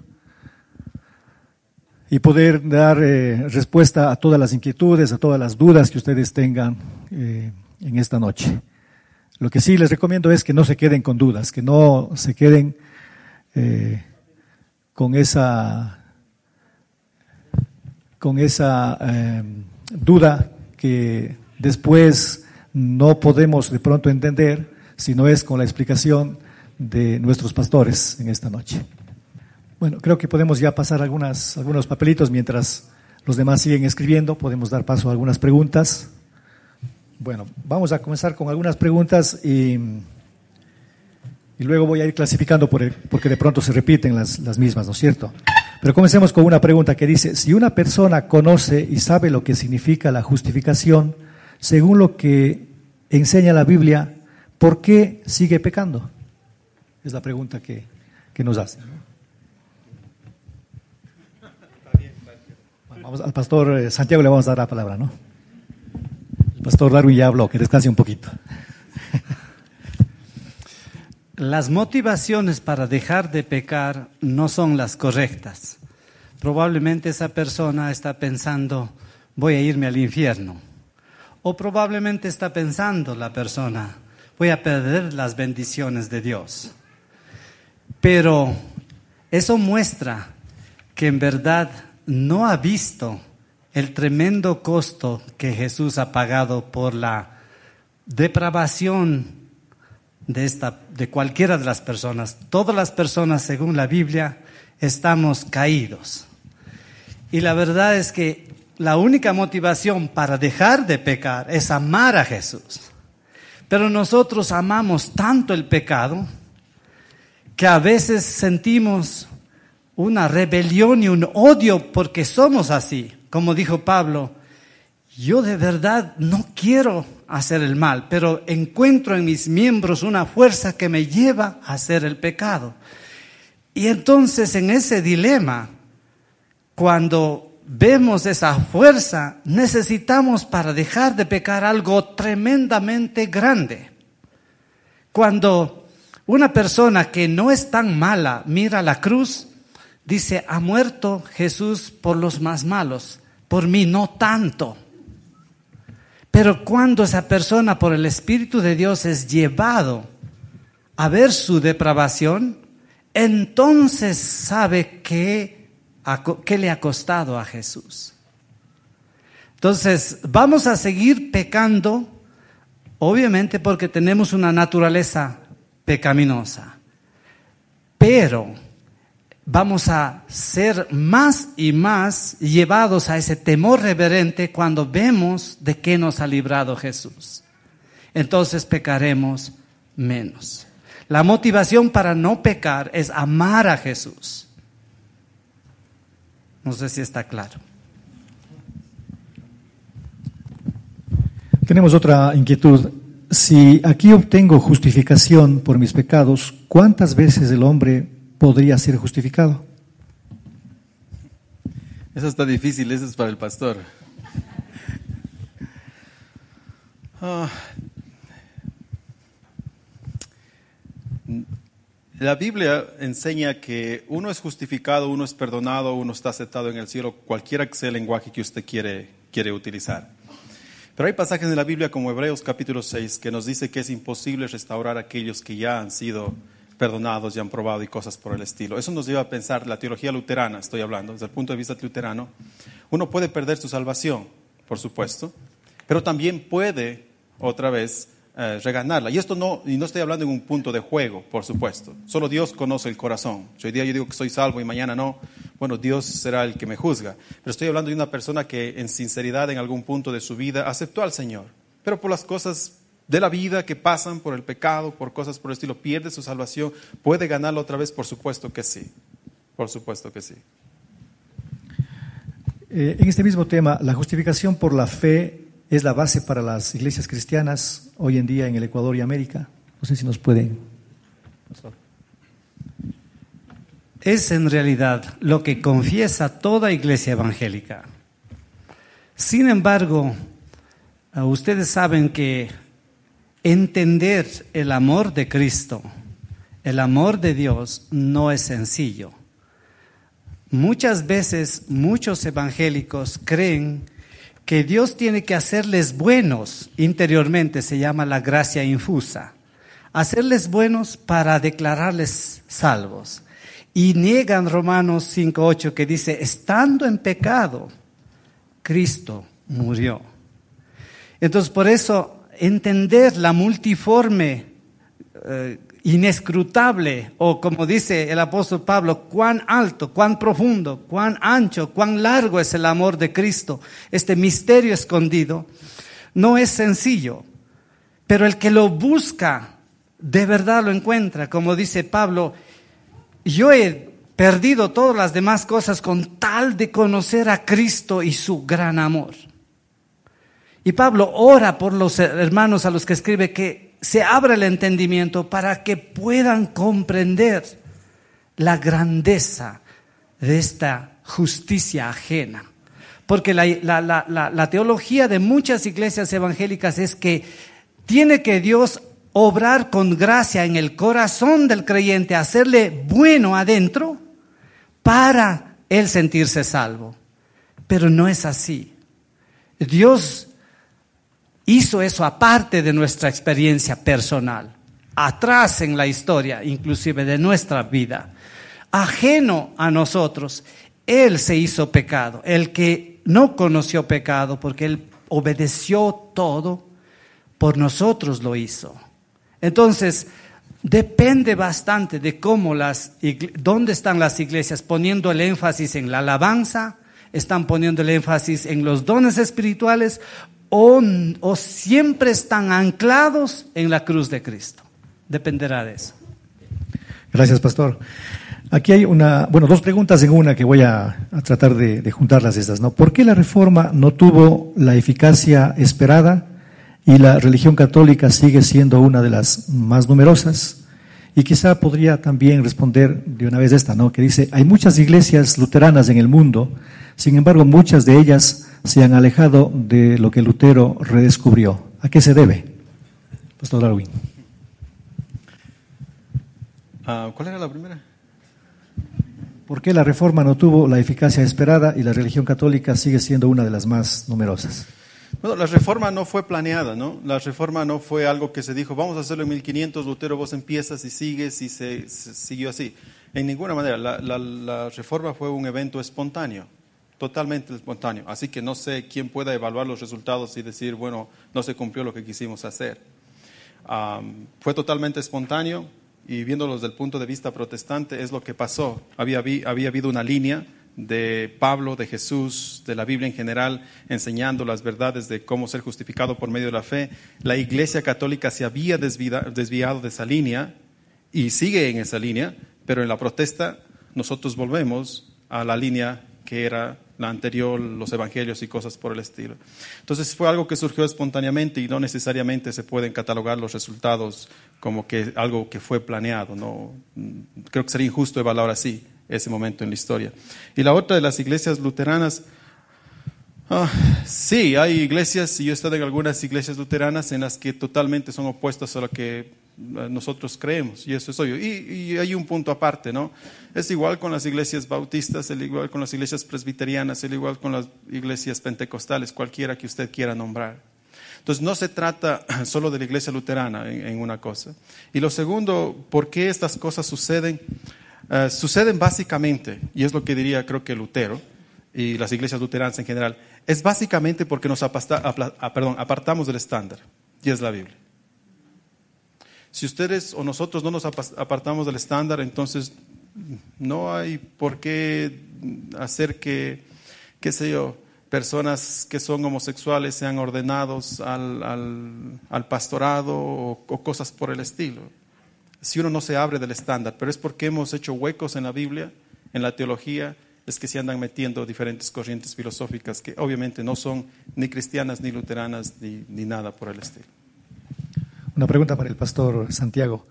y poder dar eh, respuesta a todas las inquietudes, a todas las dudas que ustedes tengan eh, en esta noche. Lo que sí les recomiendo es que no se queden con dudas, que no se queden eh, con esa, con esa eh, duda que después no podemos de pronto entender, si no es con la explicación de nuestros pastores en esta noche. Bueno, creo que podemos ya pasar algunas, algunos papelitos mientras los demás siguen escribiendo. Podemos dar paso a algunas preguntas. Bueno, vamos a comenzar con algunas preguntas y, y luego voy a ir clasificando por el, porque de pronto se repiten las, las mismas, ¿no es cierto? Pero comencemos con una pregunta que dice: si una persona conoce y sabe lo que significa la justificación, según lo que enseña la Biblia, ¿por qué sigue pecando? Es la pregunta que, que nos hace, ¿no? Vamos, al pastor Santiago le vamos a dar la palabra, ¿no? El pastor Darwin ya habló, que descanse un poquito. las motivaciones para dejar de pecar no son las correctas. Probablemente esa persona está pensando, voy a irme al infierno. O probablemente está pensando la persona, voy a perder las bendiciones de Dios. Pero eso muestra que en verdad no ha visto el tremendo costo que Jesús ha pagado por la depravación de, esta, de cualquiera de las personas. Todas las personas, según la Biblia, estamos caídos. Y la verdad es que la única motivación para dejar de pecar es amar a Jesús. Pero nosotros amamos tanto el pecado que a veces sentimos una rebelión y un odio porque somos así. Como dijo Pablo, yo de verdad no quiero hacer el mal, pero encuentro en mis miembros una fuerza que me lleva a hacer el pecado. Y entonces en ese dilema, cuando vemos esa fuerza, necesitamos para dejar de pecar algo tremendamente grande. Cuando una persona que no es tan mala mira la cruz, dice, ha muerto Jesús por los más malos, por mí no tanto. Pero cuando esa persona por el Espíritu de Dios es llevado a ver su depravación, entonces sabe que, que le ha costado a Jesús. Entonces vamos a seguir pecando, obviamente porque tenemos una naturaleza pecaminosa, pero vamos a ser más y más llevados a ese temor reverente cuando vemos de qué nos ha librado Jesús. Entonces pecaremos menos. La motivación para no pecar es amar a Jesús. No sé si está claro. Tenemos otra inquietud. Si aquí obtengo justificación por mis pecados, ¿cuántas veces el hombre podría ser justificado? Eso está difícil, eso es para el pastor. Ah. La Biblia enseña que uno es justificado, uno es perdonado, uno está aceptado en el cielo, cualquiera que sea el lenguaje que usted quiere, quiere utilizar. Pero hay pasajes en la Biblia como Hebreos capítulo seis que nos dice que es imposible restaurar a aquellos que ya han sido perdonados y han probado y cosas por el estilo. Eso nos lleva a pensar, la teología luterana, estoy hablando, desde el punto de vista luterano, uno puede perder su salvación, por supuesto, pero también puede otra vez eh, reganarla. Y esto no, y no estoy hablando en un punto de juego, por supuesto. Solo Dios conoce el corazón. Si hoy día yo digo que soy salvo y mañana no, bueno, Dios será el que me juzga. Pero estoy hablando de una persona que en sinceridad en algún punto de su vida aceptó al Señor, pero por las cosas de la vida que pasan, por el pecado, por cosas por el estilo, pierde su salvación. ¿Puede ganarla otra vez? Por supuesto que sí. Por supuesto que sí. Eh, en este mismo tema, la justificación por la fe es la base para las iglesias cristianas hoy en día en el Ecuador y América. No sé si nos pueden. Es en realidad lo que confiesa toda iglesia evangélica. Sin embargo, ustedes saben que entender el amor de Cristo, el amor de Dios, no es sencillo. Muchas veces muchos evangélicos creen que Dios tiene que hacerles buenos interiormente, se llama la gracia infusa, hacerles buenos para declararles salvos. Y niegan Romanos cinco ocho que dice, estando en pecado, Cristo murió. Entonces por eso entender la multiforme, eh, inescrutable, o como dice el apóstol Pablo, cuán alto, cuán profundo, cuán ancho, cuán largo es el amor de Cristo, este misterio escondido, no es sencillo, pero el que lo busca, de verdad lo encuentra. Como dice Pablo, yo he perdido todas las demás cosas con tal de conocer a Cristo y su gran amor. Y Pablo ora por los hermanos a los que escribe que se abra el entendimiento para que puedan comprender la grandeza de esta justicia ajena. Porque la, la, la, la, la teología de muchas iglesias evangélicas es que tiene que Dios obrar con gracia en el corazón del creyente, hacerle bueno adentro para él sentirse salvo. Pero no es así. Dios hizo eso aparte de nuestra experiencia personal, atrás en la historia, inclusive de nuestra vida, ajeno a nosotros. Él se hizo pecado, el que no conoció pecado, porque Él obedeció todo, por nosotros lo hizo. Entonces, depende bastante de cómo las, dónde están las iglesias poniendo el énfasis en la alabanza, están poniendo el énfasis en los dones espirituales, o, o siempre están anclados en la cruz de Cristo. Dependerá de eso. Gracias, pastor. Aquí hay una, bueno, dos preguntas en una que voy a, a tratar de, de juntarlas estas, ¿no? ¿Por qué la Reforma no tuvo la eficacia esperada y la religión católica sigue siendo una de las más numerosas? Y quizá podría también responder de una vez esta, ¿no? Que dice, hay muchas iglesias luteranas en el mundo, sin embargo, muchas de ellas se han alejado de lo que Lutero redescubrió. ¿A qué se debe? Pastor Darwin. Uh, ¿Cuál era la primera? ¿Por qué la Reforma no tuvo la eficacia esperada y la religión católica sigue siendo una de las más numerosas? Bueno, la Reforma no fue planeada, ¿no? La Reforma no fue algo que se dijo, vamos a hacerlo en mil quinientos, Lutero, vos empiezas y sigues y se, se siguió así. En ninguna manera, la, la, la Reforma fue un evento espontáneo, totalmente espontáneo. Así que no sé quién pueda evaluar los resultados y decir, bueno, no se cumplió lo que quisimos hacer. Um, fue totalmente espontáneo. Y viéndolo desde el punto de vista protestante, es lo que pasó. Había, había habido una línea de Pablo, de Jesús, de la Biblia en general, enseñando las verdades de cómo ser justificado por medio de la fe. La Iglesia Católica se había desviado de esa línea y sigue en esa línea, pero en la protesta nosotros volvemos a la línea que era la anterior, los evangelios y cosas por el estilo. Entonces fue algo que surgió espontáneamente y no necesariamente se pueden catalogar los resultados como que algo que fue planeado, ¿no? Creo que sería injusto evaluar así ese momento en la historia. Y la otra de las iglesias luteranas, ah, sí, hay iglesias, y yo he estado en algunas iglesias luteranas en las que totalmente son opuestas a lo que nosotros creemos, y eso es obvio. Y, y hay un punto aparte, ¿no? Es igual con las iglesias bautistas, es igual con las iglesias presbiterianas, es igual con las iglesias pentecostales, cualquiera que usted quiera nombrar. Entonces no se trata solo de la iglesia luterana en, en una cosa. Y lo segundo, ¿por qué estas cosas suceden? Uh, suceden básicamente, y es lo que diría creo que Lutero y las iglesias luteranas en general, es básicamente porque nos apasta, apla, ah, perdón, apartamos del estándar, y es la Biblia. Si ustedes o nosotros no nos apartamos del estándar, entonces no hay por qué hacer que, qué sé yo, personas que son homosexuales sean ordenados al, al, al pastorado o, o cosas por el estilo. Si uno no se abre del estándar, pero es porque hemos hecho huecos en la Biblia, en la teología, es que se andan metiendo diferentes corrientes filosóficas que obviamente no son ni cristianas, ni luteranas, ni, ni nada por el estilo. Una pregunta para el pastor Santiago.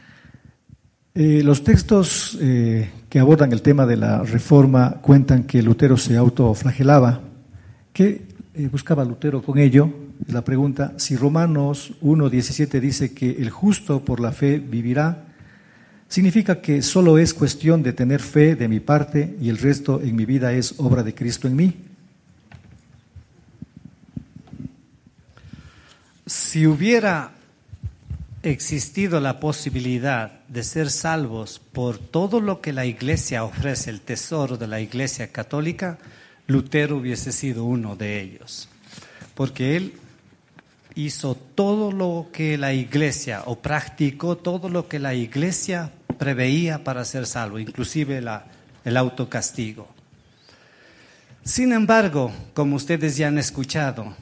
Eh, los textos eh, que abordan el tema de la Reforma cuentan que Lutero se autoflagelaba. ¿Qué eh, buscaba Lutero con ello? La pregunta, si Romanos uno diecisiete dice que el justo por la fe vivirá, ¿significa que solo es cuestión de tener fe de mi parte y el resto en mi vida es obra de Cristo en mí? Si hubiera existido la posibilidad de ser salvos por todo lo que la Iglesia ofrece, el tesoro de la Iglesia Católica, Lutero hubiese sido uno de ellos, porque él hizo todo lo que la Iglesia, o practicó todo lo que la Iglesia preveía para ser salvo, inclusive la, el autocastigo. Sin embargo, como ustedes ya han escuchado,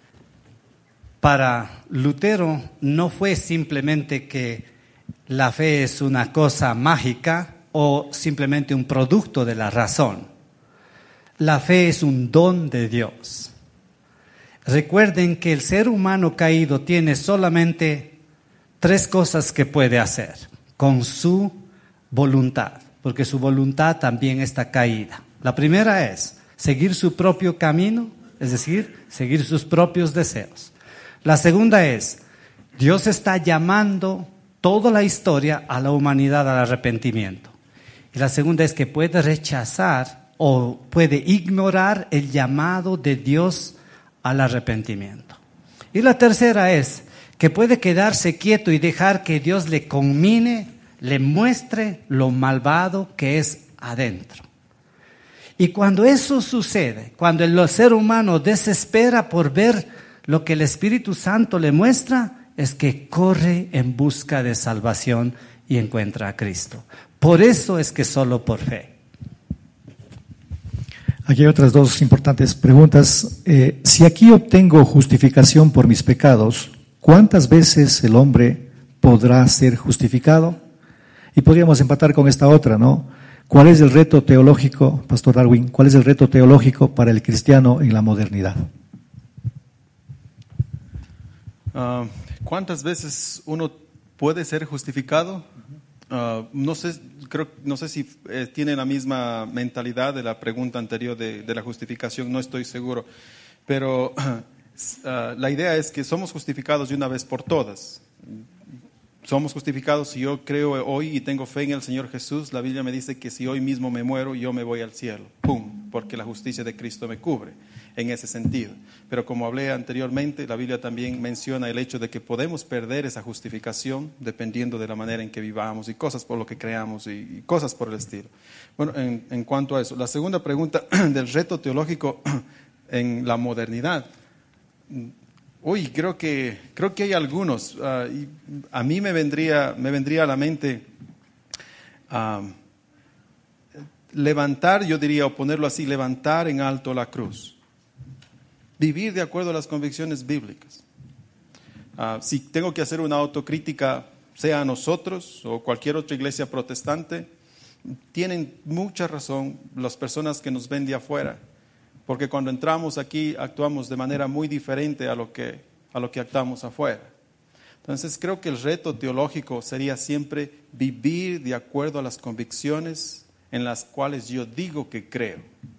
para Lutero no fue simplemente que la fe es una cosa mágica o simplemente un producto de la razón. La fe es un don de Dios. Recuerden que el ser humano caído tiene solamente tres cosas que puede hacer con su voluntad, porque su voluntad también está caída. La primera es seguir su propio camino, es decir, seguir sus propios deseos. La segunda es Dios está llamando toda la historia a la humanidad al arrepentimiento. Y la segunda es que puede rechazar o puede ignorar el llamado de Dios al arrepentimiento. Y la tercera es que puede quedarse quieto y dejar que Dios le conmine, le muestre lo malvado que es adentro. Y cuando eso sucede, cuando el ser humano desespera por ver lo que el Espíritu Santo le muestra, es que corre en busca de salvación y encuentra a Cristo. Por eso es que solo por fe. Aquí hay otras dos importantes preguntas. Eh, si aquí obtengo justificación por mis pecados, ¿cuántas veces el hombre podrá ser justificado? Y podríamos empatar con esta otra, ¿no? ¿Cuál es el reto teológico, Pastor Darwin, cuál es el reto teológico para el cristiano en la modernidad? Uh, ¿Cuántas veces uno puede ser justificado? Uh, no sé, creo, no sé si eh, tiene la misma mentalidad de la pregunta anterior de, de la justificación, no estoy seguro. Pero uh, la idea es que somos justificados de una vez por todas. Somos justificados si yo creo hoy y tengo fe en el Señor Jesús. La Biblia me dice que si hoy mismo me muero, yo me voy al cielo. ¡Pum! Porque la justicia de Cristo me cubre en ese sentido. Pero como hablé anteriormente, la Biblia también menciona el hecho de que podemos perder esa justificación dependiendo de la manera en que vivamos y cosas por lo que creamos y, y cosas por el estilo. Bueno, en, en cuanto a eso, la segunda pregunta del reto teológico en la modernidad. Uy, creo que, creo que hay algunos. Uh, y a mí me vendría, me vendría a la mente uh, levantar, yo diría, o ponerlo así, levantar en alto la cruz. Vivir de acuerdo a las convicciones bíblicas. Uh, si tengo que hacer una autocrítica, sea a nosotros o cualquier otra iglesia protestante, tienen mucha razón las personas que nos ven de afuera. Porque cuando entramos aquí actuamos de manera muy diferente a lo que, a lo que actuamos afuera. Entonces creo que el reto teológico sería siempre vivir de acuerdo a las convicciones en las cuales yo digo que creo.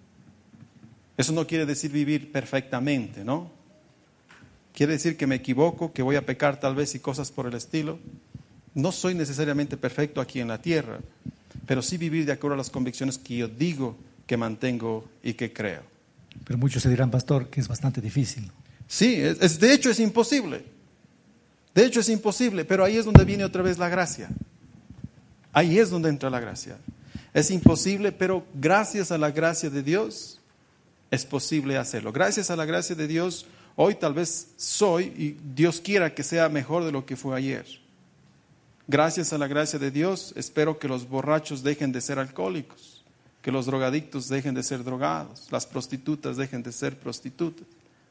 Eso no quiere decir vivir perfectamente, ¿no? Quiere decir que me equivoco, que voy a pecar tal vez y cosas por el estilo. No soy necesariamente perfecto aquí en la tierra, pero sí vivir de acuerdo a las convicciones que yo digo que mantengo y que creo. Pero muchos se dirán, pastor, que es bastante difícil. Sí, es, es, de hecho es imposible. De hecho es imposible, pero ahí es donde viene otra vez la gracia. Ahí es donde entra la gracia. Es imposible, pero gracias a la gracia de Dios es posible hacerlo. Gracias a la gracia de Dios, hoy tal vez soy, y Dios quiera que sea mejor de lo que fue ayer. Gracias a la gracia de Dios, espero que los borrachos dejen de ser alcohólicos. Que los drogadictos dejen de ser drogados, las prostitutas dejen de ser prostitutas.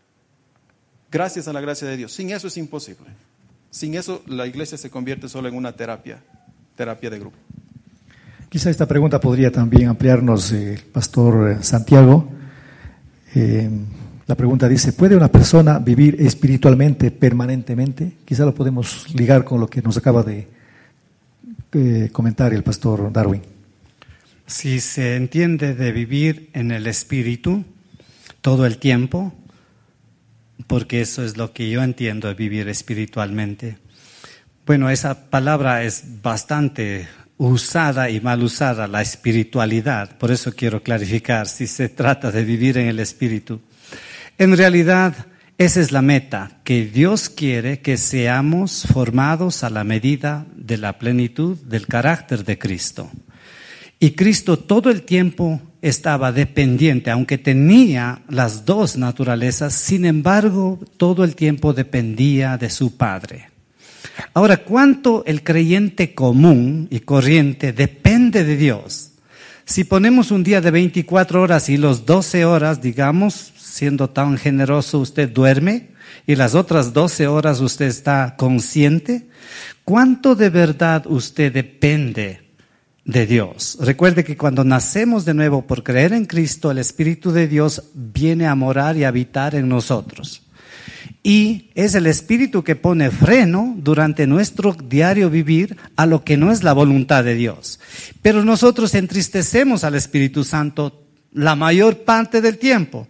Gracias a la gracia de Dios. Sin eso es imposible. Sin eso la iglesia se convierte solo en una terapia, terapia de grupo. Quizá esta pregunta podría también ampliarnos el eh, pastor Santiago. Eh, la pregunta dice, ¿puede una persona vivir espiritualmente permanentemente? Quizá lo podemos ligar con lo que nos acaba de eh, comentar el pastor Darwin. Si se entiende de vivir en el Espíritu todo el tiempo, porque eso es lo que yo entiendo de vivir espiritualmente. Bueno, esa palabra es bastante usada y mal usada, la espiritualidad. Por eso quiero clarificar si se trata de vivir en el Espíritu. En realidad, esa es la meta, que Dios quiere que seamos formados a la medida de la plenitud del carácter de Cristo. Y Cristo todo el tiempo estaba dependiente, aunque tenía las dos naturalezas, sin embargo, todo el tiempo dependía de su Padre. Ahora, ¿cuánto el creyente común y corriente depende de Dios? Si ponemos un día de veinticuatro horas y los doce horas, digamos, siendo tan generoso, usted duerme y las otras doce horas usted está consciente, ¿cuánto de verdad usted depende de Dios? Recuerde que cuando nacemos de nuevo por creer en Cristo, el Espíritu de Dios viene a morar y habitar en nosotros. Y es el Espíritu que pone freno durante nuestro diario vivir a lo que no es la voluntad de Dios. Pero nosotros entristecemos al Espíritu Santo la mayor parte del tiempo.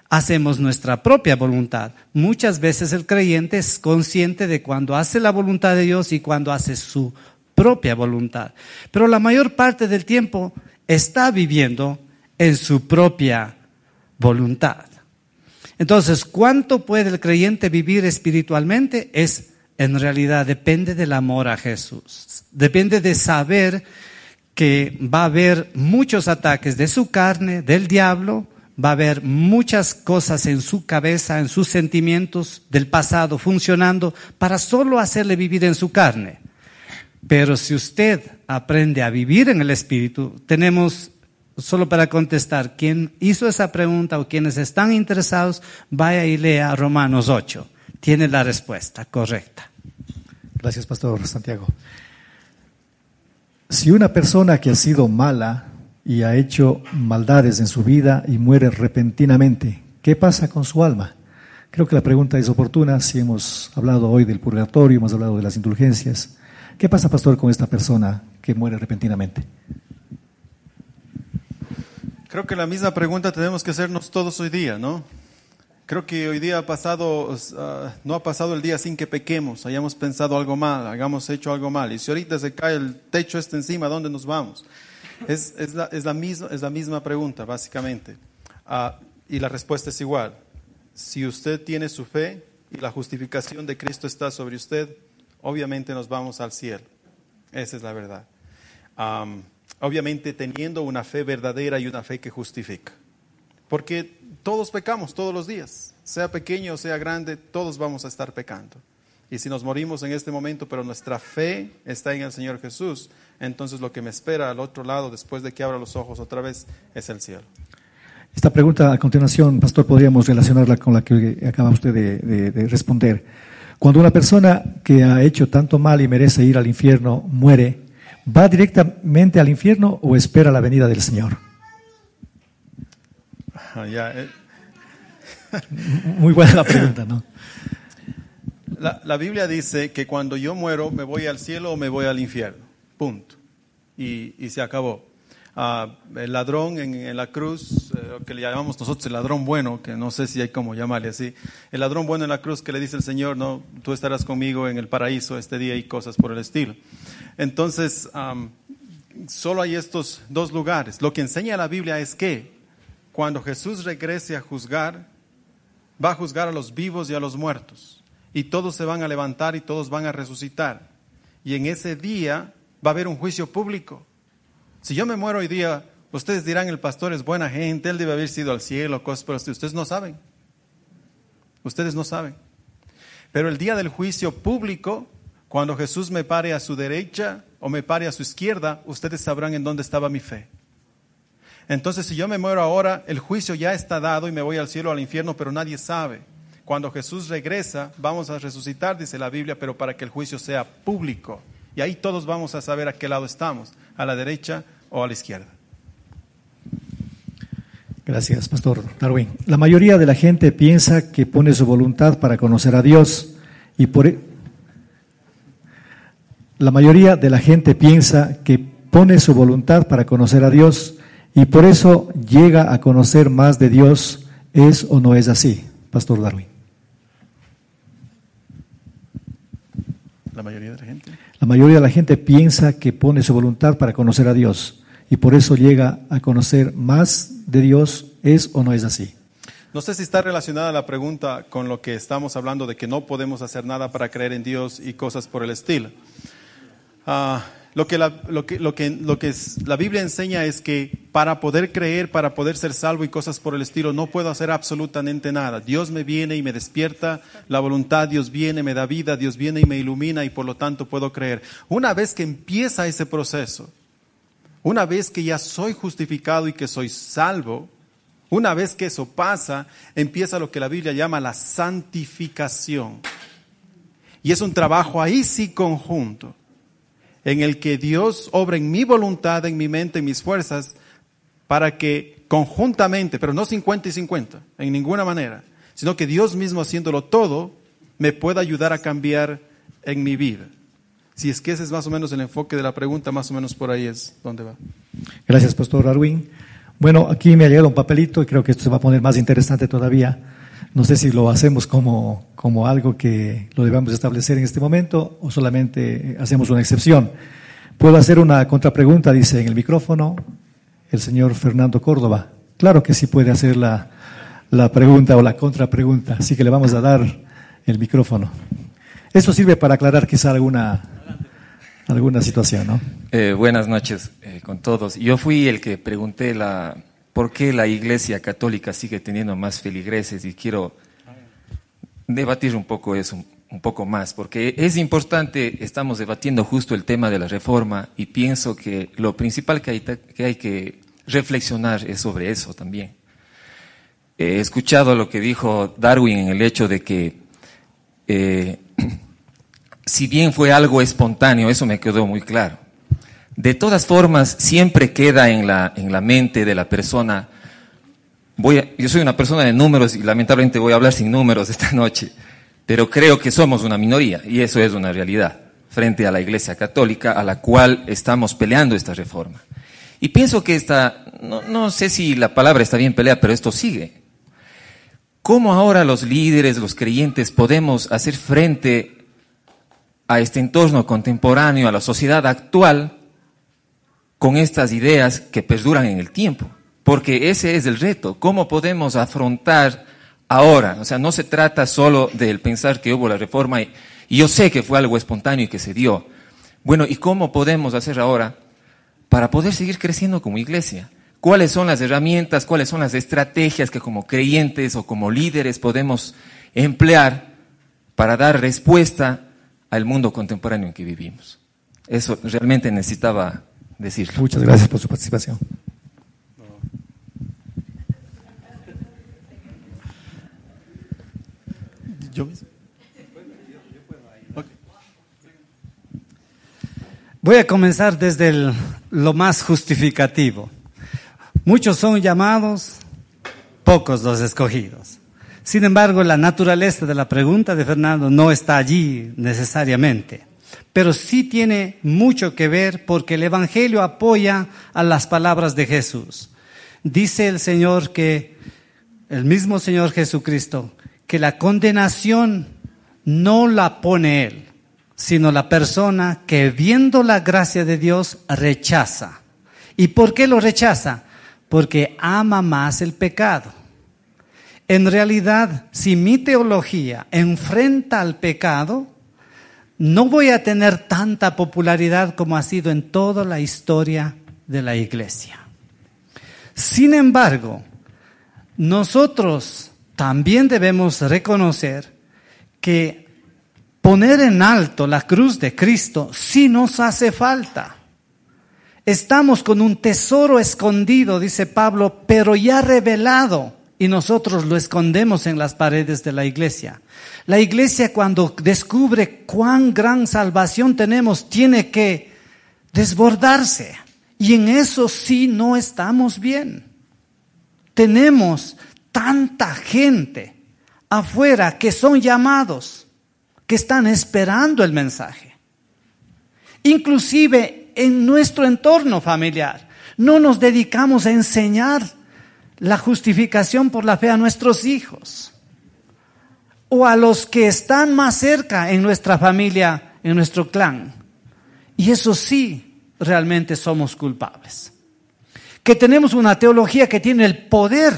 hacemos nuestra propia voluntad. Muchas veces el creyente es consciente de cuando hace la voluntad de Dios y cuando hace su propia voluntad. Pero la mayor parte del tiempo está viviendo en su propia voluntad. Entonces, ¿cuánto puede el creyente vivir espiritualmente? Es, en realidad, depende del amor a Jesús. Depende de saber que va a haber muchos ataques de su carne, del diablo, va a haber muchas cosas en su cabeza, en sus sentimientos del pasado funcionando para solo hacerle vivir en su carne. Pero si usted aprende a vivir en el Espíritu, tenemos, solo para contestar, quien hizo esa pregunta o quienes están interesados, vaya y lea Romanos ocho. Tiene la respuesta correcta. Gracias, Pastor Santiago. Si una persona que ha sido mala y ha hecho maldades en su vida y muere repentinamente, ¿qué pasa con su alma? Creo que la pregunta es oportuna. Si hemos hablado hoy del purgatorio, hemos hablado de las indulgencias. ¿Qué pasa, pastor, con esta persona que muere repentinamente? Creo que la misma pregunta tenemos que hacernos todos hoy día, ¿no? Creo que hoy día ha pasado, uh, no ha pasado el día sin que pequemos, hayamos pensado algo mal, hayamos hecho algo mal. Y si ahorita se cae el techo este encima, ¿a dónde nos vamos? Es, es, la, es, la, misma, es la misma pregunta, básicamente. Uh, y la respuesta es igual. Si usted tiene su fe y la justificación de Cristo está sobre usted, obviamente nos vamos al cielo. Esa es la verdad. Um, obviamente teniendo una fe verdadera y una fe que justifica. Porque todos pecamos todos los días, sea pequeño o sea grande, todos vamos a estar pecando. Y si nos morimos en este momento, pero nuestra fe está en el Señor Jesús, entonces lo que me espera al otro lado, después de que abra los ojos otra vez, es el cielo. Esta pregunta a continuación, pastor, podríamos relacionarla con la que acaba usted de, de, de responder. Cuando una persona que ha hecho tanto mal y merece ir al infierno muere, ¿va directamente al infierno o espera la venida del Señor? Ya, eh. Muy buena la pregunta, ¿no? La, la Biblia dice que cuando yo muero me voy al cielo o me voy al infierno, punto. Y, y se acabó. Uh, el ladrón en, en la cruz, eh, lo que le llamamos nosotros el ladrón bueno, que no sé si hay cómo llamarle así, el ladrón bueno en la cruz que le dice el Señor, no, tú estarás conmigo en el paraíso este día y cosas por el estilo. Entonces, um, solo hay estos dos lugares. Lo que enseña la Biblia es que cuando Jesús regrese a juzgar, va a juzgar a los vivos y a los muertos. Y todos se van a levantar y todos van a resucitar. Y en ese día va a haber un juicio público. Si yo me muero hoy día, ustedes dirán, el pastor es buena gente, él debe haber sido al cielo, cosas por el estilo. Ustedes no saben. Ustedes no saben. Pero el día del juicio público, cuando Jesús me pare a su derecha o me pare a su izquierda, ustedes sabrán en dónde estaba mi fe. Entonces, si yo me muero ahora, el juicio ya está dado y me voy al cielo o al infierno, pero nadie sabe. Cuando Jesús regresa, vamos a resucitar, dice la Biblia, pero para que el juicio sea público. Y ahí todos vamos a saber a qué lado estamos, a la derecha o a la izquierda. Gracias, Pastor Darwin. La mayoría de la gente piensa que pone su voluntad para conocer a Dios y por e- la mayoría de la gente piensa que pone su voluntad para conocer a Dios y por eso llega a conocer más de Dios. ¿Es o no es así, Pastor Darwin? La mayoría de la gente. La mayoría de la gente piensa que pone su voluntad para conocer a Dios y por eso llega a conocer más de Dios. ¿Es o no es así? No sé si está relacionada la pregunta con lo que estamos hablando de que no podemos hacer nada para creer en Dios y cosas por el estilo. Uh, lo, que la, lo, que, lo, que, lo que es, la Biblia enseña es que para poder creer, para poder ser salvo y cosas por el estilo, no puedo hacer absolutamente nada. Dios me viene y me despierta la voluntad, Dios viene, me da vida, Dios viene y me ilumina y por lo tanto puedo creer. Una vez que empieza ese proceso, una vez que ya soy justificado y que soy salvo, una vez que eso pasa, empieza lo que la Biblia llama la santificación. Y es un trabajo ahí sí conjunto, en el que Dios obra en mi voluntad, en mi mente, en mis fuerzas, para que conjuntamente, pero no cincuenta y cincuenta, en ninguna manera, sino que Dios mismo haciéndolo todo, me pueda ayudar a cambiar en mi vida. Si es que ese es más o menos el enfoque de la pregunta, más o menos por ahí es donde va. Gracias, Pastor Darwin. Bueno, aquí me ha llegado un papelito y creo que esto se va a poner más interesante todavía. No sé si lo hacemos como, como algo que lo debamos establecer en este momento o solamente hacemos una excepción. ¿Puedo hacer una contrapregunta? Dice en el micrófono el señor Fernando Córdoba. Claro que sí puede hacer la, la pregunta o la contrapregunta, así que le vamos a dar el micrófono. Esto sirve para aclarar quizá alguna, alguna situación, ¿no? Eh, buenas noches eh, con todos. Yo fui el que pregunté la, por qué la Iglesia Católica sigue teniendo más feligreses y quiero debatir un poco eso, un poco más, porque es importante, estamos debatiendo justo el tema de la reforma y pienso que lo principal que hay que, hay que reflexionar es sobre eso también. He escuchado lo que dijo Darwin en el hecho de que eh, si bien fue algo espontáneo, eso me quedó muy claro. De todas formas, siempre queda en la, en la mente de la persona. Voy a, yo soy una persona de números y lamentablemente voy a hablar sin números esta noche, pero creo que somos una minoría y eso es una realidad frente a la Iglesia Católica a la cual estamos peleando esta reforma. Y pienso que esta, no, no sé si la palabra está bien peleada, pero esto sigue. ¿Cómo ahora los líderes, los creyentes podemos hacer frente a este entorno contemporáneo, a la sociedad actual, con estas ideas que perduran en el tiempo? Porque ese es el reto. ¿Cómo podemos afrontar ahora? O sea, no se trata solo del pensar que hubo la reforma y, y yo sé que fue algo espontáneo y que se dio. Bueno, ¿y cómo podemos hacer ahora para poder seguir creciendo como iglesia? ¿Cuáles son las herramientas, cuáles son las estrategias que como creyentes o como líderes podemos emplear para dar respuesta al mundo contemporáneo en que vivimos? Eso realmente necesitaba decirlo. Muchas gracias por su participación. Yo. Voy a comenzar desde el, lo más justificativo. Muchos son llamados, pocos los escogidos. Sin embargo, la naturaleza de la pregunta de Fernando no está allí necesariamente, pero sí tiene mucho que ver porque el Evangelio apoya a las palabras de Jesús. Dice el Señor que, el mismo Señor Jesucristo, que la condenación no la pone Él, sino la persona que viendo la gracia de Dios rechaza. ¿Y por qué lo rechaza? Porque ama más el pecado. En realidad, si mi teología enfrenta al pecado, no voy a tener tanta popularidad como ha sido en toda la historia de la iglesia. Sin embargo, nosotros también debemos reconocer que poner en alto la cruz de Cristo sí nos hace falta. Estamos con un tesoro escondido, dice Pablo, pero ya revelado, y nosotros lo escondemos en las paredes de la iglesia. La iglesia, cuando descubre cuán gran salvación tenemos, tiene que desbordarse, y en eso sí no estamos bien. Tenemos tanta gente afuera que son llamados, que están esperando el mensaje. Inclusive en nuestro entorno familiar, no nos dedicamos a enseñar la justificación por la fe a nuestros hijos o a los que están más cerca en nuestra familia, en nuestro clan. Y eso sí, realmente somos culpables. Que tenemos una teología que tiene el poder,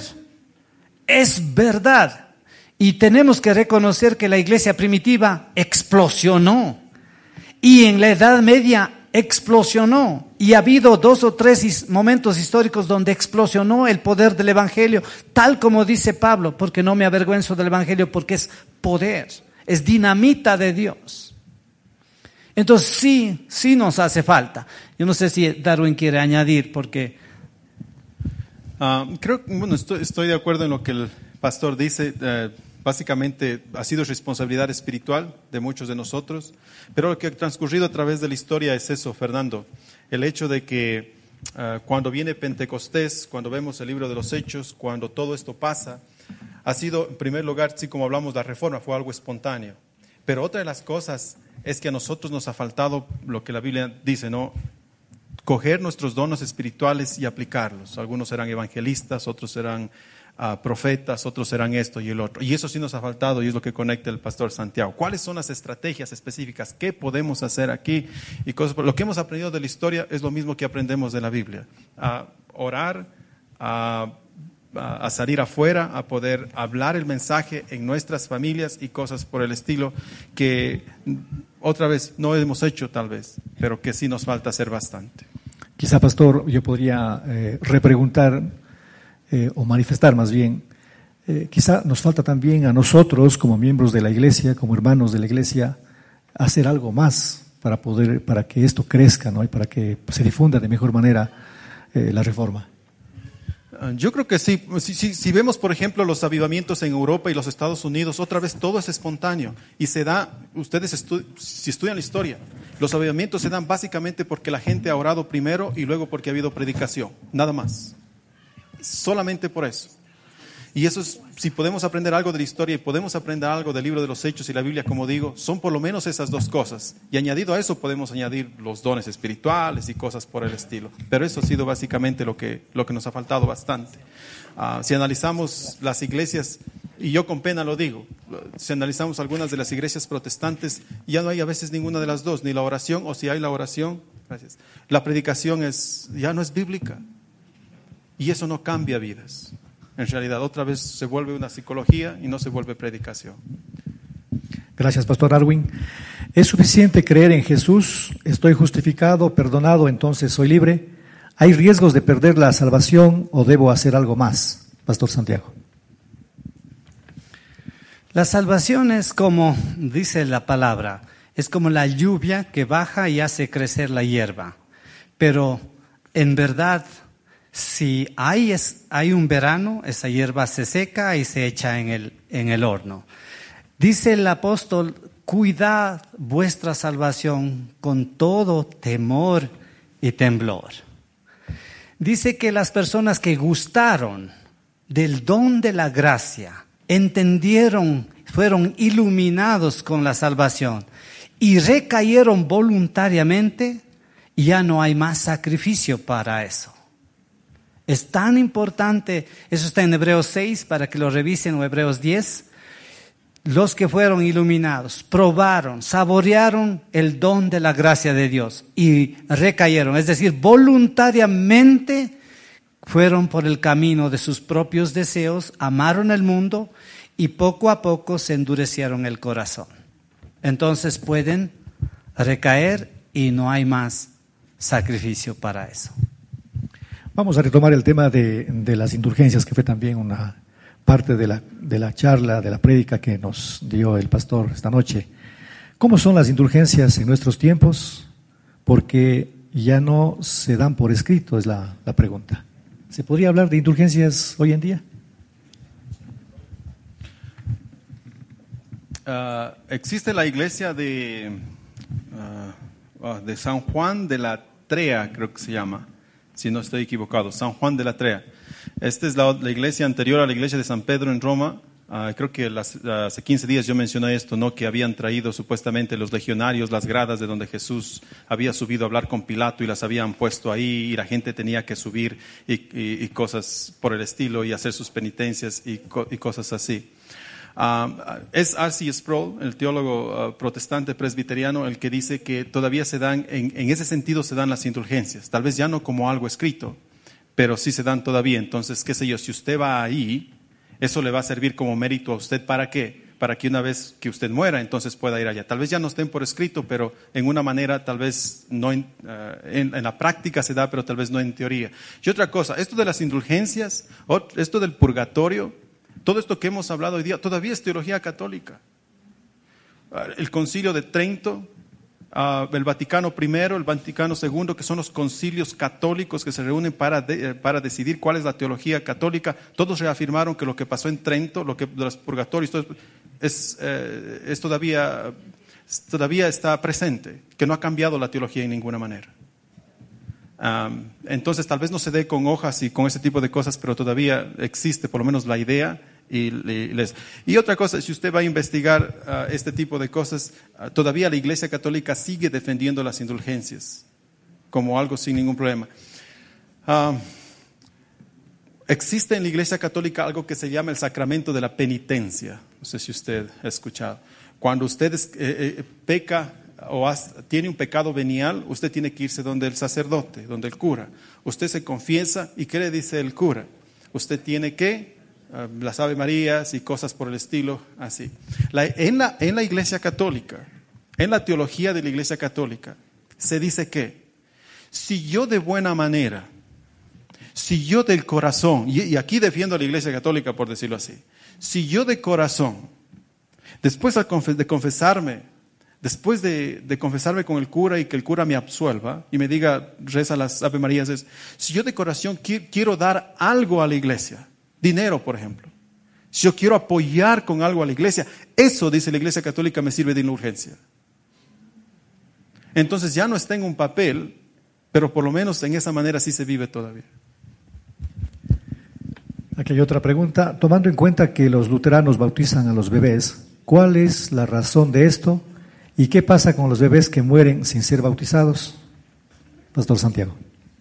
es verdad. Y tenemos que reconocer que la iglesia primitiva explosionó. Y en la Edad Media explosionó. Y ha habido dos o tres momentos históricos donde explosionó el poder del Evangelio, tal como dice Pablo, porque no me avergüenzo del Evangelio, porque es poder, es dinamita de Dios. Entonces sí, sí nos hace falta. Yo no sé si Darwin quiere añadir, porque... Uh, creo, bueno, estoy, estoy de acuerdo en lo que el pastor dice. Uh, básicamente ha sido responsabilidad espiritual de muchos de nosotros, pero lo que ha transcurrido a través de la historia es eso, Fernando. El hecho de que uh, cuando viene Pentecostés, cuando vemos el libro de los Hechos, cuando todo esto pasa, ha sido, en primer lugar, sí, como hablamos, la reforma fue algo espontáneo. Pero otra de las cosas es que a nosotros nos ha faltado lo que la Biblia dice, ¿no? coger nuestros dones espirituales y aplicarlos. Algunos serán evangelistas, otros serán uh, profetas, otros serán esto y el otro. Y eso sí nos ha faltado y es lo que conecta el pastor Santiago. ¿Cuáles son las estrategias específicas? ¿Qué podemos hacer aquí? Y cosas, lo que hemos aprendido de la historia es lo mismo que aprendemos de la Biblia. A orar, a, a salir afuera, a poder hablar el mensaje en nuestras familias y cosas por el estilo que otra vez no hemos hecho tal vez, pero que sí nos falta hacer bastante. Quizá, pastor, yo podría eh, repreguntar eh, o manifestar más bien, eh, quizá nos falta también a nosotros como miembros de la iglesia, como hermanos de la iglesia, hacer algo más para poder, para que esto crezca, ¿no? Y para que se difunda de mejor manera eh, la reforma. Yo creo que sí. Si, si, si vemos, por ejemplo, los avivamientos en Europa y los Estados Unidos, otra vez todo es espontáneo y se da, ustedes estu, si estudian la historia, los avivamientos se dan básicamente porque la gente ha orado primero y luego porque ha habido predicación, nada más. Solamente por eso. Y eso es, si podemos aprender algo de la historia y podemos aprender algo del libro de los Hechos y la Biblia, como digo, son por lo menos esas dos cosas. Y añadido a eso podemos añadir los dones espirituales y cosas por el estilo. Pero eso ha sido básicamente lo que, lo que nos ha faltado bastante. Uh, si analizamos las iglesias, y yo con pena lo digo, si analizamos algunas de las iglesias protestantes, ya no hay a veces ninguna de las dos, ni la oración, o si hay la oración, gracias, la predicación es, ya no es bíblica. Y eso no cambia vidas. En realidad, otra vez se vuelve una psicología y no se vuelve predicación. Gracias, pastor Arwin. ¿Es suficiente creer en Jesús? ¿Estoy justificado, perdonado, entonces soy libre? ¿Hay riesgos de perder la salvación o debo hacer algo más? Pastor Santiago. La salvación es como, dice la palabra, es como la lluvia que baja y hace crecer la hierba. Pero en verdad, si hay, es, hay un verano, esa hierba se seca y se echa en el, en el horno. Dice el apóstol, cuidad vuestra salvación con todo temor y temblor. Dice que las personas que gustaron del don de la gracia, entendieron, fueron iluminados con la salvación y recayeron voluntariamente, ya no hay más sacrificio para eso. Es tan importante, eso está en Hebreos seis, para que lo revisen, o Hebreos diez. Los que fueron iluminados, probaron, saborearon el don de la gracia de Dios y recayeron. Es decir, voluntariamente fueron por el camino de sus propios deseos, amaron el mundo y poco a poco se endurecieron el corazón. Entonces pueden recaer y no hay más sacrificio para eso. Vamos a retomar el tema de, de las indulgencias, que fue también una parte de la, de la charla, de la prédica que nos dio el pastor esta noche. ¿Cómo son las indulgencias en nuestros tiempos? Porque ya no se dan por escrito, es la, la pregunta. ¿Se podría hablar de indulgencias hoy en día? Uh, existe la iglesia de, uh, uh, de San Juan de la Trea, creo que se llama, si no estoy equivocado, San Juan de la Trea. Esta es la, la iglesia anterior a la iglesia de San Pedro en Roma. Uh, creo que las, uh, hace quince días yo mencioné esto, ¿no? Que habían traído supuestamente los legionarios las gradas de donde Jesús había subido a hablar con Pilato y las habían puesto ahí y la gente tenía que subir y, y, y cosas por el estilo y hacer sus penitencias y, y cosas así. Uh, es R C Sproul, el teólogo uh, protestante presbiteriano, el que dice que todavía se dan, en, en ese sentido se dan las indulgencias, tal vez ya no como algo escrito, pero sí se dan todavía. Entonces, qué sé yo, si usted va ahí, eso le va a servir como mérito a usted. ¿Para qué? Para que una vez que usted muera, entonces pueda ir allá. Tal vez ya no estén por escrito, pero en una manera, tal vez no en, uh, en, en la práctica se da, pero tal vez no en teoría. Y otra cosa, esto de las indulgencias, esto del purgatorio, todo esto que hemos hablado hoy día, todavía es teología católica. El Concilio de Trento, uh, el Vaticano primero, el Vaticano segundo, que son los concilios católicos que se reúnen para, de, para decidir cuál es la teología católica, todos reafirmaron que lo que pasó en Trento, lo que de los purgatorios, todo es, eh, es todavía, todavía está presente, que no ha cambiado la teología en ninguna manera. Um, entonces tal vez no se dé con hojas y con ese tipo de cosas, pero todavía existe por lo menos la idea. Y, y, les... y otra cosa, si usted va a investigar uh, este tipo de cosas, uh, todavía la Iglesia Católica sigue defendiendo las indulgencias. como algo sin ningún problema. Uh, existe en la Iglesia Católica algo que se llama el sacramento de la penitencia. No sé si usted ha escuchado. Cuando usted es, eh, eh, peca o has, tiene un pecado venial, usted tiene que irse donde el sacerdote, donde el cura. Usted se confiesa y ¿qué le dice el cura? Usted tiene que, uh, las Ave Marías y cosas por el estilo, así. La, en, la, en la Iglesia Católica, en la teología de la Iglesia Católica, se dice que si yo de buena manera, si yo del corazón, y, y aquí defiendo a la Iglesia Católica por decirlo así, si yo de corazón, después de confesarme, después de, de confesarme con el cura y que el cura me absuelva y me diga, reza las Ave Marías, es, si yo de corazón qui- quiero dar algo a la iglesia, dinero por ejemplo, si yo quiero apoyar con algo a la iglesia, eso, dice la Iglesia Católica, me sirve de indulgencia. Entonces ya no está en un papel, pero por lo menos en esa manera sí se vive todavía. Aquí hay otra pregunta. Tomando en cuenta que los luteranos bautizan a los bebés, ¿cuál es la razón de esto? ¿Y qué pasa con los bebés que mueren sin ser bautizados? Pastor Santiago.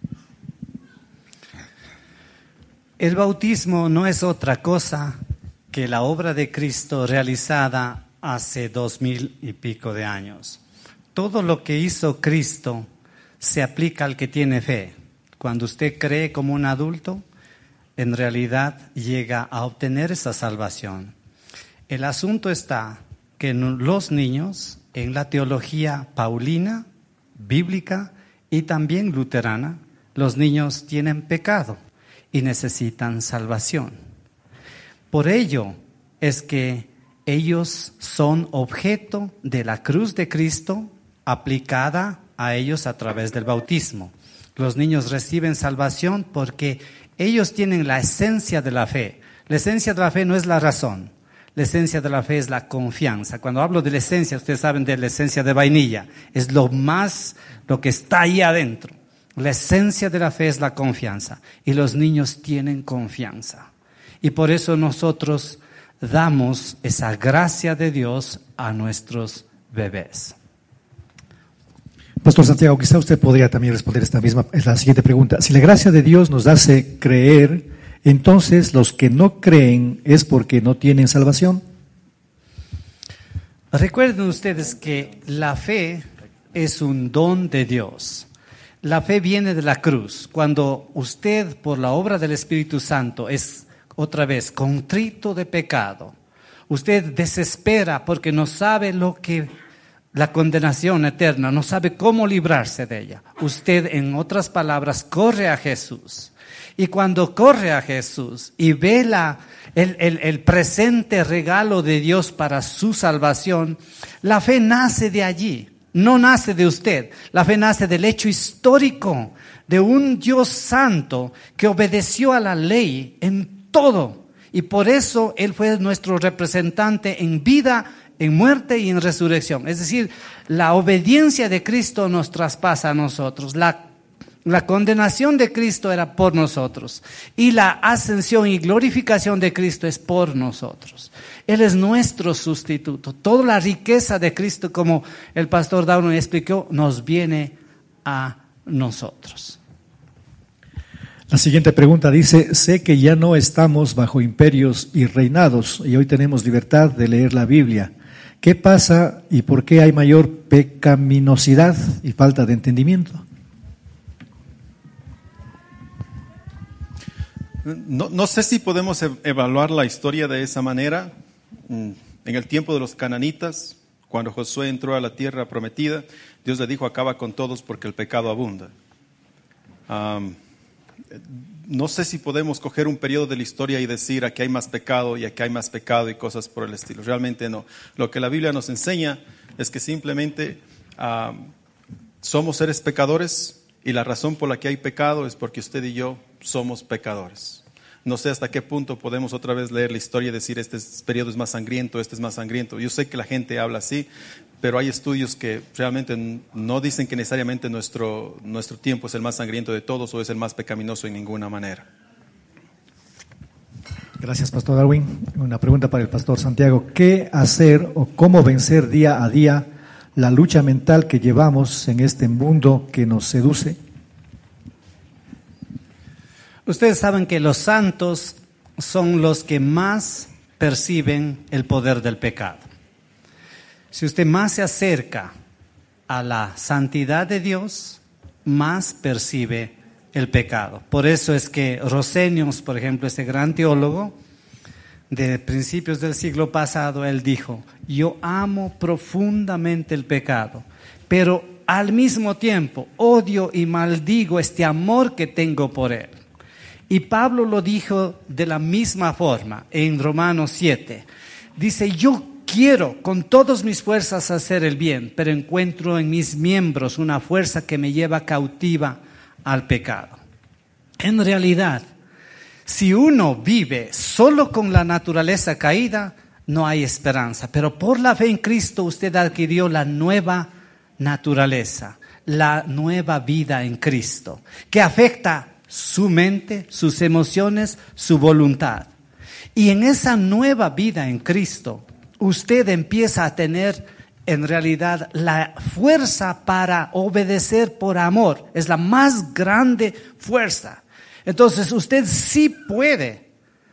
El bautismo no es otra cosa que la obra de Cristo realizada hace dos mil y pico de años. Todo lo que hizo Cristo se aplica al que tiene fe. Cuando usted cree como un adulto, en realidad llega a obtener esa salvación. El asunto está que los niños, en la teología paulina, bíblica y también luterana, los niños tienen pecado y necesitan salvación. Por ello es que ellos son objeto de la cruz de Cristo aplicada a ellos a través del bautismo. Los niños reciben salvación porque ellos tienen la esencia de la fe. La esencia de la fe no es la razón. La esencia de la fe es la confianza. Cuando hablo de la esencia, ustedes saben de la esencia de vainilla. Es lo más, lo que está ahí adentro. La esencia de la fe es la confianza. Y los niños tienen confianza. Y por eso nosotros damos esa gracia de Dios a nuestros bebés. Pastor Santiago, quizá usted podría también responder esta misma, la siguiente pregunta. Si la gracia de Dios nos hace creer, entonces los que no creen es porque no tienen salvación. Recuerden ustedes que la fe es un don de Dios. La fe viene de la cruz. Cuando usted, por la obra del Espíritu Santo, es otra vez contrito de pecado, usted desespera porque no sabe lo que la condenación eterna, no sabe cómo librarse de ella. Usted, en otras palabras, corre a Jesús. Y cuando corre a Jesús y ve la, el, el, el presente regalo de Dios para su salvación, la fe nace de allí, no nace de usted. La fe nace del hecho histórico de un Dios santo que obedeció a la ley en todo. Y por eso Él fue nuestro representante en vida, en muerte y en resurrección. Es decir, la obediencia de Cristo nos traspasa a nosotros. La, la condenación de Cristo era por nosotros. Y la ascensión y glorificación de Cristo es por nosotros. Él es nuestro sustituto. Toda la riqueza de Cristo, como el pastor Downey explicó, nos viene a nosotros. La siguiente pregunta dice, sé que ya no estamos bajo imperios y reinados y hoy tenemos libertad de leer la Biblia. ¿Qué pasa y por qué hay mayor pecaminosidad y falta de entendimiento? No, no sé si podemos evaluar la historia de esa manera. En el tiempo de los cananitas, cuando Josué entró a la tierra prometida, Dios le dijo, acaba con todos porque el pecado abunda. Um, no sé si podemos coger un periodo de la historia y decir aquí hay más pecado y aquí hay más pecado y cosas por el estilo. Realmente no. Lo que la Biblia nos enseña es que simplemente um, somos seres pecadores y la razón por la que hay pecado es porque usted y yo somos pecadores. No sé hasta qué punto podemos otra vez leer la historia y decir este periodo es más sangriento, este es más sangriento. Yo sé que la gente habla así, pero hay estudios que realmente no dicen que necesariamente nuestro, nuestro tiempo es el más sangriento de todos o es el más pecaminoso en ninguna manera. Gracias, Pastor Darwin. Una pregunta para el Pastor Santiago. ¿Qué hacer o cómo vencer día a día la lucha mental que llevamos en este mundo que nos seduce? Ustedes saben que los santos son los que más perciben el poder del pecado. Si usted más se acerca a la santidad de Dios, más percibe el pecado. Por eso es que Rosenius, por ejemplo, este gran teólogo de principios del siglo pasado, él dijo: yo amo profundamente el pecado, pero al mismo tiempo odio y maldigo este amor que tengo por él. Y Pablo lo dijo de la misma forma en Romanos siete. Dice: yo quiero con todas mis fuerzas hacer el bien, pero encuentro en mis miembros una fuerza que me lleva cautiva al pecado. En realidad, si uno vive solo con la naturaleza caída, no hay esperanza. Pero por la fe en Cristo usted adquirió la nueva naturaleza, la nueva vida en Cristo, que afecta su mente, sus emociones, su voluntad. Y en esa nueva vida en Cristo, usted empieza a tener en realidad la fuerza para obedecer por amor. Es la más grande fuerza. Entonces usted sí puede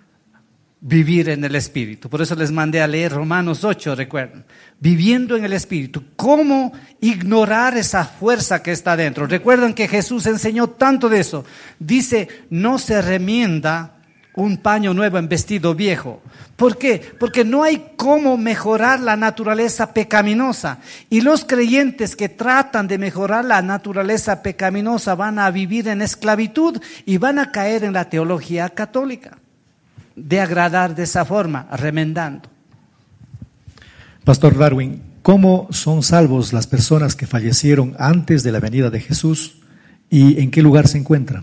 vivir en el Espíritu. Por eso les mandé a leer Romanos ocho, recuerden. Viviendo en el Espíritu. ¿Cómo ignorar esa fuerza que está dentro? Recuerden que Jesús enseñó tanto de eso. Dice: no se remienda un paño nuevo en vestido viejo. ¿Por qué? Porque no hay cómo mejorar la naturaleza pecaminosa. Y los creyentes que tratan de mejorar la naturaleza pecaminosa van a vivir en esclavitud y van a caer en la teología católica, de agradar de esa forma, remendando. Pastor Darwin, ¿cómo son salvos las personas que fallecieron antes de la venida de Jesús y en qué lugar se encuentran?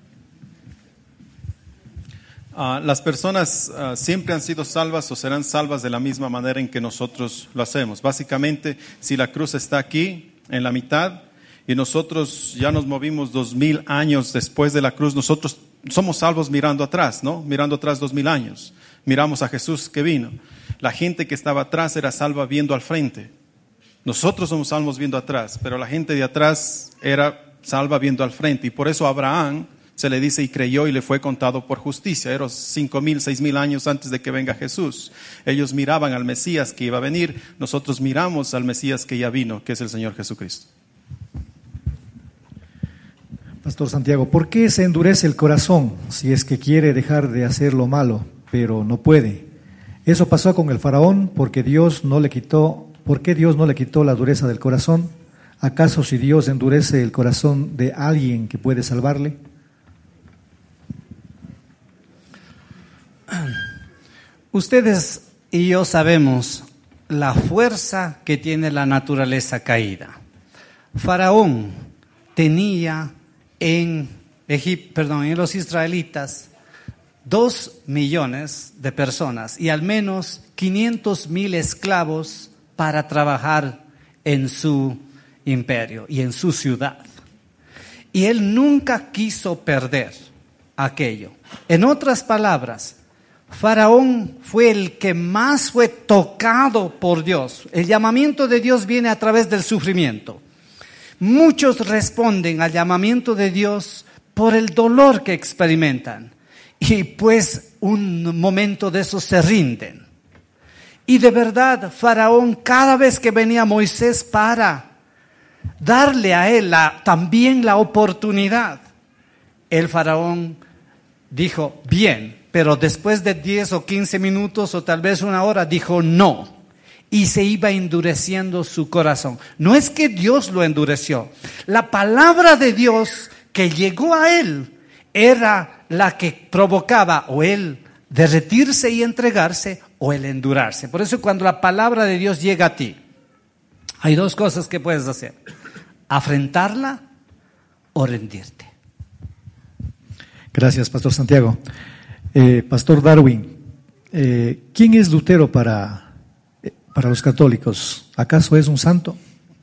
Uh, las personas uh, siempre han sido salvas o serán salvas de la misma manera en que nosotros lo hacemos. Básicamente, si la cruz está aquí, en la mitad, y nosotros ya nos movimos dos mil años después de la cruz, nosotros somos salvos mirando atrás, ¿no? Mirando atrás dos mil años. Miramos a Jesús que vino. La gente que estaba atrás era salva viendo al frente. Nosotros somos salvos viendo atrás, pero la gente de atrás era salva viendo al frente. Y por eso Abraham se le dice: y creyó y le fue contado por justicia. Eran cinco mil, seis mil años antes de que venga Jesús. Ellos miraban al Mesías que iba a venir. Nosotros miramos al Mesías que ya vino, que es el Señor Jesucristo. Pastor Santiago, ¿por qué se endurece el corazón si es que quiere dejar de hacer lo malo, pero no puede? Eso pasó con el faraón porque Dios no le quitó, ¿por qué Dios no le quitó la dureza del corazón? ¿Acaso si Dios endurece el corazón de alguien que puede salvarle? Ustedes y yo sabemos la fuerza que tiene la naturaleza caída. Faraón tenía en Egipto, perdón, en los israelitas dos millones de personas y al menos quinientos mil esclavos para trabajar en su imperio y en su ciudad. Y él nunca quiso perder aquello. En otras palabras, Faraón fue el que más fue tocado por Dios. El llamamiento de Dios viene a través del sufrimiento. Muchos responden al llamamiento de Dios por el dolor que experimentan. Y pues un momento de eso se rinden. Y de verdad, Faraón, cada vez que venía Moisés para darle a él la, también la oportunidad, el Faraón dijo: bien, pero después de diez o quince minutos o tal vez una hora dijo no. Y se iba endureciendo su corazón. No es que Dios lo endureció. La palabra de Dios que llegó a él era la que provocaba o él derretirse y entregarse o el endurarse. Por eso cuando la palabra de Dios llega a ti, hay dos cosas que puedes hacer: afrentarla o rendirte. Gracias, Pastor Santiago. Eh, Pastor Darwin, eh, ¿quién es Lutero para, eh, para los católicos? ¿Acaso es un santo?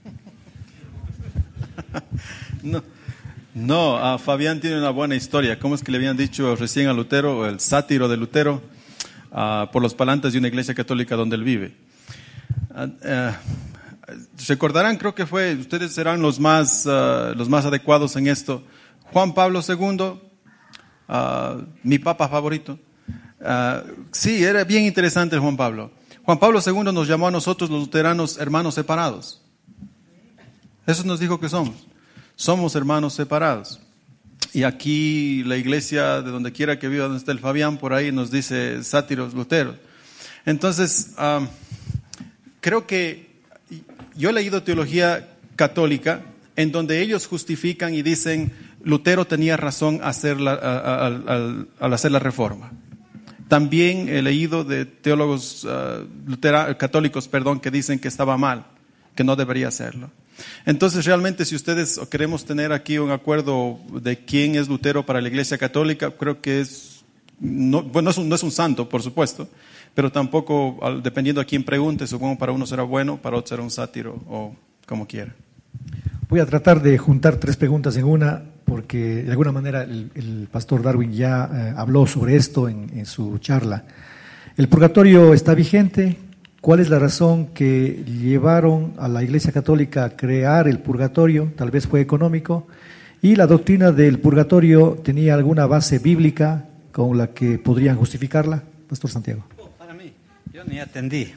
No, no uh, Fabián tiene una buena historia. ¿Cómo es que le habían dicho recién a Lutero, el sátiro de Lutero, uh, por los palantes de una iglesia católica donde él vive? Uh, uh, recordarán, creo que fue, ustedes serán los más, uh, los más adecuados en esto. Juan Pablo segundo, uh, mi papa favorito. Uh, sí, era bien interesante Juan Pablo. Juan Pablo segundo nos llamó a nosotros los luteranos hermanos separados. Eso nos dijo que somos. Somos hermanos separados. Y aquí la iglesia, de donde quiera que viva, donde está el Fabián, por ahí nos dice sátiros luteros. Entonces, um, creo que yo he leído teología católica en donde ellos justifican y dicen Lutero tenía razón hacer la, al, al, al hacer la reforma. También he leído de teólogos uh, lutera, católicos perdón, que dicen que estaba mal, que no debería hacerlo. Entonces, realmente, si ustedes queremos tener aquí un acuerdo de quién es Lutero para la Iglesia Católica, creo que es, no, bueno, no es un, no es un santo, por supuesto, pero tampoco, dependiendo a quién pregunte, supongo para uno será bueno, para otro será un sátiro, o como quiera. Voy a tratar de juntar tres preguntas en una, porque de alguna manera el, el pastor Darwin ya eh, habló sobre esto en, en su charla. ¿El purgatorio está vigente? ¿Cuál es la razón que llevaron a la Iglesia Católica a crear el purgatorio? Tal vez fue económico. ¿Y la doctrina del purgatorio tenía alguna base bíblica con la que podrían justificarla? Pastor Santiago. Oh, para mí, yo ni atendí.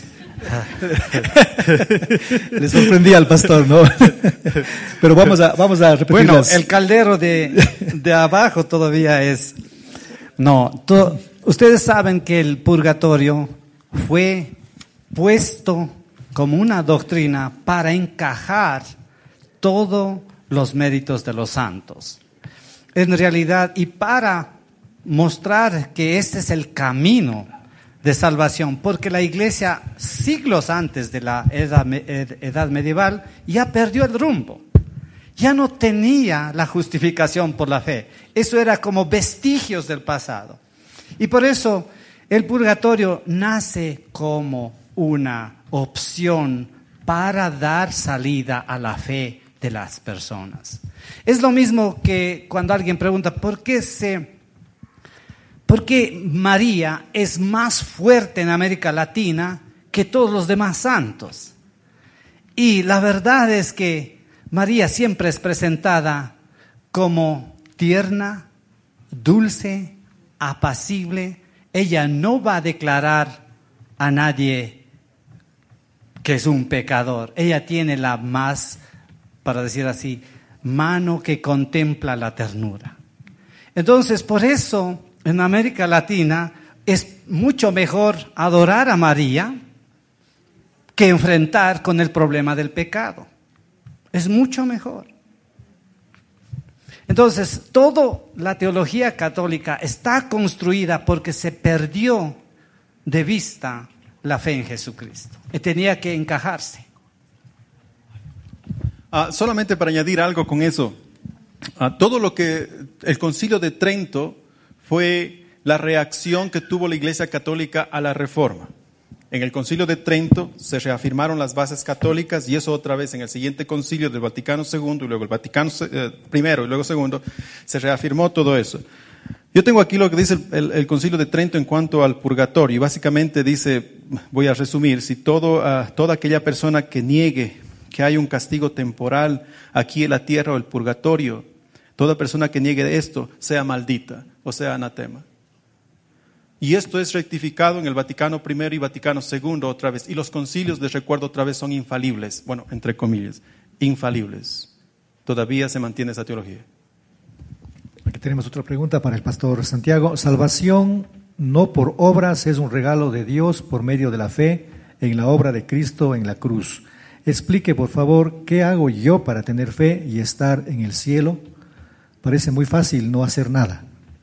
Le sorprendía al pastor, ¿no? Pero vamos a, vamos a repetir. Bueno, el caldero de, de abajo todavía es... No, to... ustedes saben que el purgatorio fue puesto como una doctrina para encajar todos los méritos de los santos. En realidad, y para mostrar que este es el camino de salvación, porque la iglesia, siglos antes de la edad, edad medieval, ya perdió el rumbo. Ya no tenía la justificación por la fe. Eso era como vestigios del pasado. Y por eso el purgatorio nace como una opción para dar salida a la fe de las personas. Es lo mismo que cuando alguien pregunta, ¿por qué se, por qué María es más fuerte en América Latina que todos los demás santos? Y la verdad es que María siempre es presentada como tierna, dulce, apacible. Ella no va a declarar a nadie que es un pecador. Ella tiene la más, para decir así, mano que contempla la ternura. Entonces, por eso, en América Latina es mucho mejor adorar a María que enfrentar con el problema del pecado. Es mucho mejor. Entonces, toda la teología católica está construida porque se perdió de vista la fe en Jesucristo. Y tenía que encajarse. Ah, solamente para añadir algo con eso. Ah, todo lo que el Concilio de Trento fue la reacción que tuvo la Iglesia Católica a la Reforma. En el Concilio de Trento se reafirmaron las bases católicas y eso otra vez en el siguiente concilio del Vaticano segundo y luego el Vaticano eh, primero y luego segundo se reafirmó todo eso. Yo tengo aquí lo que dice el, el, el Concilio de Trento en cuanto al purgatorio y básicamente dice, voy a resumir, si todo, uh, toda aquella persona que niegue que hay un castigo temporal aquí en la tierra o el purgatorio, toda persona que niegue esto sea maldita o sea anatema. Y esto es rectificado en el Vaticano primero y Vaticano segundo otra vez. Y los concilios, les recuerdo otra vez, son infalibles. Bueno, entre comillas, infalibles. Todavía se mantiene esa teología. Aquí tenemos otra pregunta para el pastor Santiago. Salvación no por obras es un regalo de Dios por medio de la fe en la obra de Cristo en la cruz. Explique, por favor, ¿qué hago yo para tener fe y estar en el cielo? Parece muy fácil no hacer nada.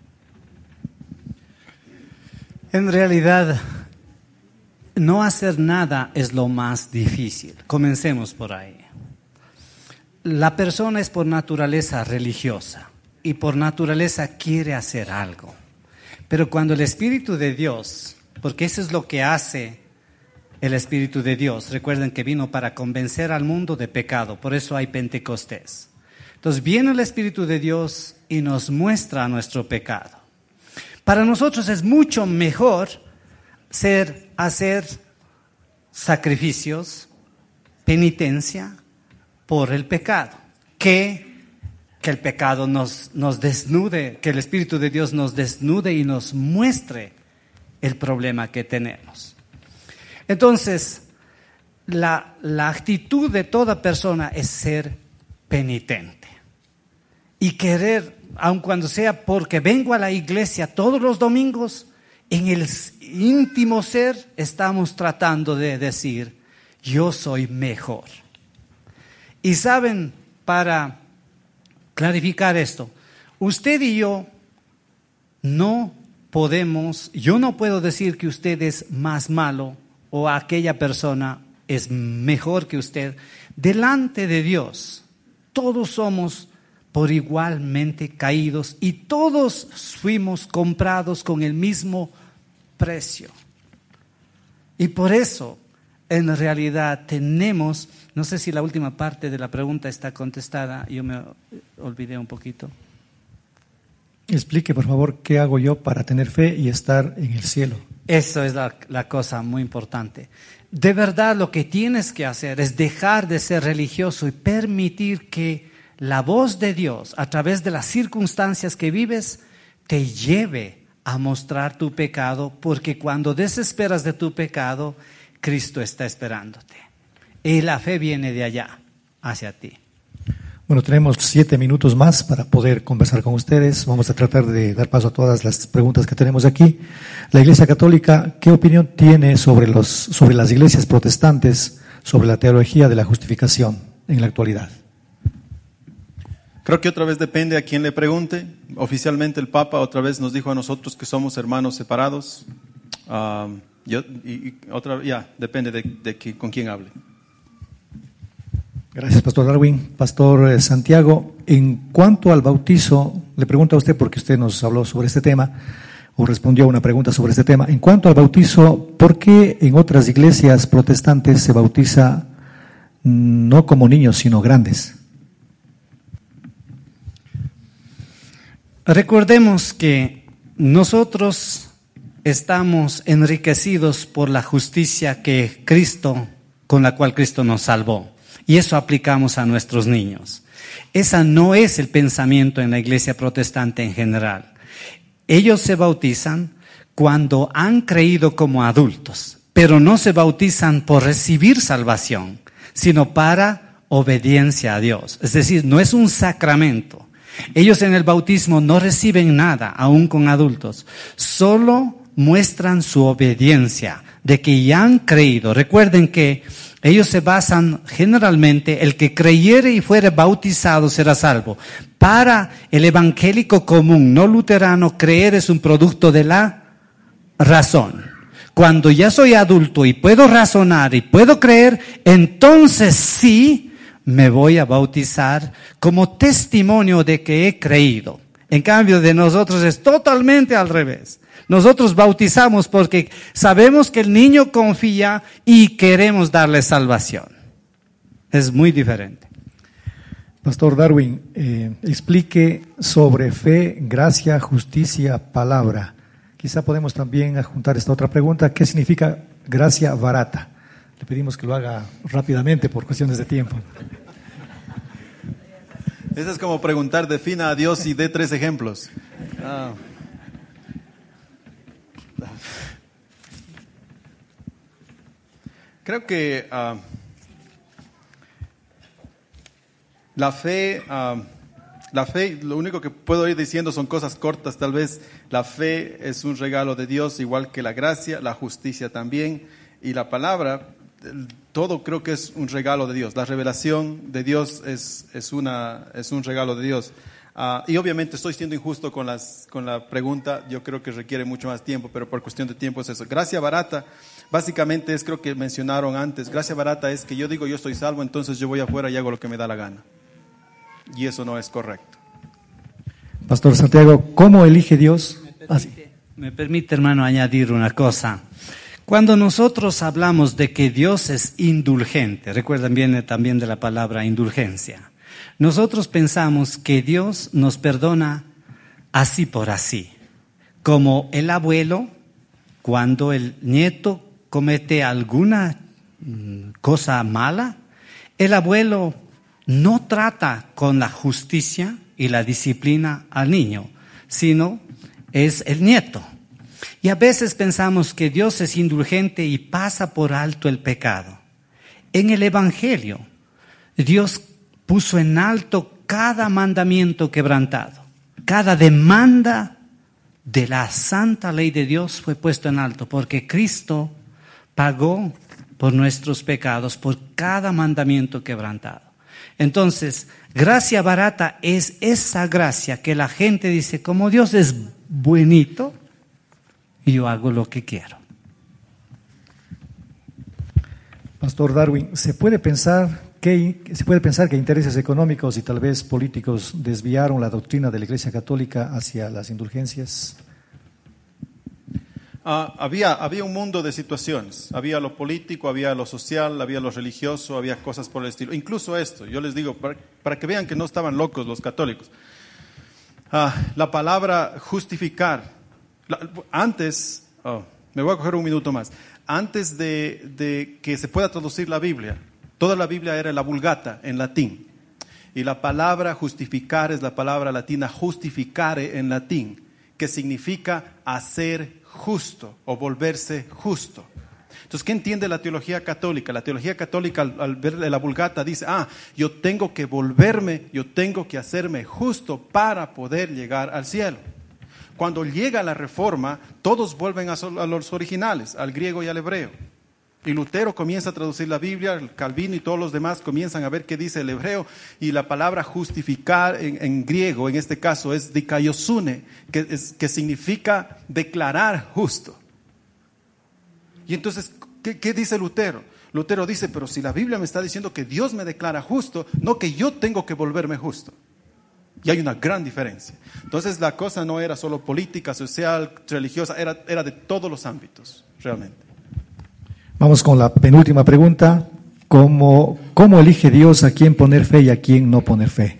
En realidad, no hacer nada es lo más difícil. Comencemos por ahí. La persona es por naturaleza religiosa y por naturaleza quiere hacer algo. Pero cuando el Espíritu de Dios, porque eso es lo que hace el Espíritu de Dios, recuerden que vino para convencer al mundo de pecado, por eso hay Pentecostés. Entonces viene el Espíritu de Dios y nos muestra nuestro pecado. Para nosotros es mucho mejor ser, hacer sacrificios, penitencia por el pecado, que, que el pecado nos, nos desnude, que el Espíritu de Dios nos desnude y nos muestre el problema que tenemos. Entonces, la, la actitud de toda persona es ser penitente y querer, aun cuando sea porque vengo a la iglesia todos los domingos, en el íntimo ser estamos tratando de decir, yo soy mejor. Y saben, para clarificar esto, usted y yo no podemos, yo no puedo decir que usted es más malo o aquella persona es mejor que usted. Delante de Dios, todos somos por igualmente caídos y todos fuimos comprados con el mismo precio. Y por eso, en realidad, tenemos, no sé si la última parte de la pregunta está contestada, yo me olvidé un poquito. Explique, por favor, qué hago yo para tener fe y estar en el cielo. Eso es la, la cosa muy importante. De verdad, lo que tienes que hacer es dejar de ser religioso y permitir que la voz de Dios, a través de las circunstancias que vives, te lleve a mostrar tu pecado, porque cuando desesperas de tu pecado, Cristo está esperándote. Y la fe viene de allá, hacia ti. Bueno, tenemos siete minutos más para poder conversar con ustedes. Vamos a tratar de dar paso a todas las preguntas que tenemos aquí. La Iglesia Católica, ¿qué opinión tiene sobre los, sobre las iglesias protestantes, sobre la teología de la justificación en la actualidad? Creo que otra vez depende a quién le pregunte. Oficialmente el Papa otra vez nos dijo a nosotros que somos hermanos separados. Uh, yo, y, y otra, ya, depende de, de que, con quién hable. Gracias, Pastor Darwin. Pastor Santiago, en cuanto al bautizo, le pregunto a usted porque usted nos habló sobre este tema o respondió a una pregunta sobre este tema. En cuanto al bautizo, ¿por qué en otras iglesias protestantes se bautiza no como niños, sino grandes? Recordemos que nosotros estamos enriquecidos por la justicia que Cristo, con la cual Cristo nos salvó. Y eso aplicamos a nuestros niños. Esa no es el pensamiento en la iglesia protestante en general. Ellos se bautizan cuando han creído como adultos, pero no se bautizan por recibir salvación, sino para obediencia a Dios. Es decir, no es un sacramento. Ellos en el bautismo no reciben nada, aún con adultos. Solo muestran su obediencia, de que ya han creído. Recuerden que ellos se basan generalmente, el que creyere y fuere bautizado será salvo. Para el evangélico común, no luterano, creer es un producto de la razón. Cuando ya soy adulto y puedo razonar y puedo creer, entonces sí me voy a bautizar como testimonio de que he creído. En cambio de nosotros es totalmente al revés. Nosotros bautizamos porque sabemos que el niño confía y queremos darle salvación. Es muy diferente. Pastor Darwin, eh, explique sobre fe, gracia, justicia, palabra. Quizá podemos también adjuntar esta otra pregunta. ¿Qué significa gracia barata? Le pedimos que lo haga rápidamente por cuestiones de tiempo. Eso es como preguntar, defina a Dios y dé tres ejemplos. Ah. Creo que uh, la fe, uh, la fe, lo único que puedo ir diciendo son cosas cortas, tal vez. La fe es un regalo de Dios, igual que la gracia, la justicia también, y la palabra, todo creo que es un regalo de Dios. La revelación de Dios es, es, una, es un regalo de Dios. Uh, y obviamente estoy siendo injusto con, las, con la pregunta, yo creo que requiere mucho más tiempo, pero por cuestión de tiempo es eso. Gracia barata, básicamente es, creo que mencionaron antes, gracia barata es que yo digo yo estoy salvo, entonces yo voy afuera y hago lo que me da la gana. Y eso no es correcto. Pastor Santiago, ¿cómo elige Dios? Me permite, me permite, hermano, añadir una cosa. Cuando nosotros hablamos de que Dios es indulgente, recuerden, viene también de la palabra indulgencia. Nosotros pensamos que Dios nos perdona así por así, como el abuelo, cuando el nieto comete alguna cosa mala, El abuelo no trata con la justicia y la disciplina al niño, sino es el nieto. Y a veces pensamos que Dios es indulgente y pasa por alto el pecado. En el Evangelio, Dios puso en alto cada mandamiento quebrantado. Cada demanda de la santa ley de Dios fue puesto en alto, porque Cristo pagó por nuestros pecados, por cada mandamiento quebrantado. Entonces, gracia barata es esa gracia que la gente dice, como Dios es buenito, yo hago lo que quiero. Pastor Darwin, ¿se puede pensar que, se puede pensar que intereses económicos y tal vez políticos desviaron la doctrina de la Iglesia Católica hacia las indulgencias? Uh, había, había un mundo de situaciones. Había lo político, había lo social, había lo religioso, había cosas por el estilo. Incluso esto, yo les digo, para, para que vean que no estaban locos los católicos. Uh, la palabra justificar, la, antes, oh, me voy a coger un minuto más, antes de, de que se pueda traducir la Biblia, toda la Biblia era la Vulgata en latín. Y la palabra justificar es la palabra latina justificare en latín, que significa hacer justo o volverse justo. Entonces, ¿qué entiende la teología católica? La teología católica al, al ver la Vulgata dice, ah, yo tengo que volverme, yo tengo que hacerme justo para poder llegar al cielo. Cuando llega la Reforma, todos vuelven a, a los originales, al griego y al hebreo. Y Lutero comienza a traducir la Biblia, Calvino y todos los demás comienzan a ver qué dice el hebreo, y la palabra justificar en, en griego, en este caso, es dikaiosune, que, es, que significa declarar justo. Y entonces, ¿qué, qué dice Lutero? Lutero dice, pero si la Biblia me está diciendo que Dios me declara justo, no que yo tengo que volverme justo. Y hay una gran diferencia. Entonces la cosa no era solo política, social, religiosa, era, era de todos los ámbitos, realmente. Vamos con la penúltima pregunta. ¿Cómo, cómo elige Dios a quién poner fe y a quién no poner fe?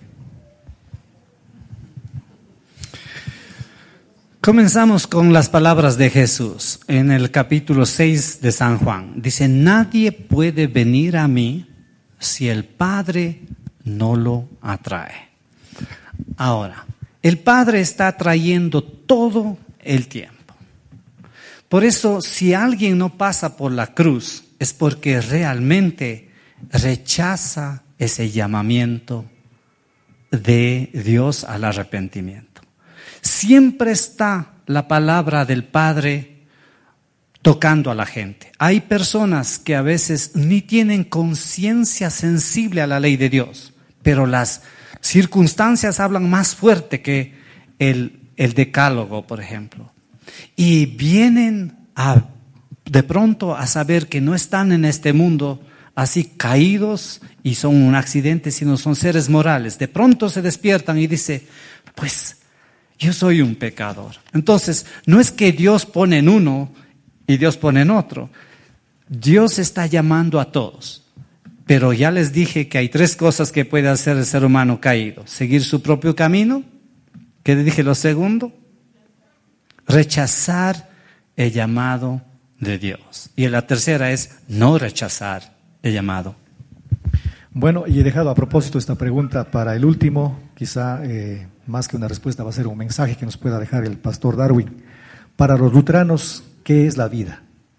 Comenzamos con las palabras de Jesús en el capítulo seis de San Juan. Dice, nadie puede venir a mí si el Padre no lo atrae. Ahora, el Padre está atrayendo todo el tiempo. Por eso, si alguien no pasa por la cruz, es porque realmente rechaza ese llamamiento de Dios al arrepentimiento. Siempre está la palabra del Padre tocando a la gente. Hay personas que a veces ni tienen conciencia sensible a la ley de Dios, pero las circunstancias hablan más fuerte que el, el decálogo, por ejemplo. Y vienen a, de pronto a saber que no están en este mundo así caídos y son un accidente, sino son seres morales. De pronto se despiertan y dicen, pues yo soy un pecador. Entonces, no es que Dios pone en uno y Dios pone en otro. Dios está llamando a todos. Pero ya les dije que hay tres cosas que puede hacer el ser humano caído. Seguir su propio camino. ¿Qué le dije lo segundo? Rechazar el llamado de Dios. Y la tercera es no rechazar el llamado. Bueno, y he dejado a propósito esta pregunta para el último. Quizá eh, más que una respuesta va a ser un mensaje que nos pueda dejar el pastor Darwin. Para los luteranos, ¿qué es la vida?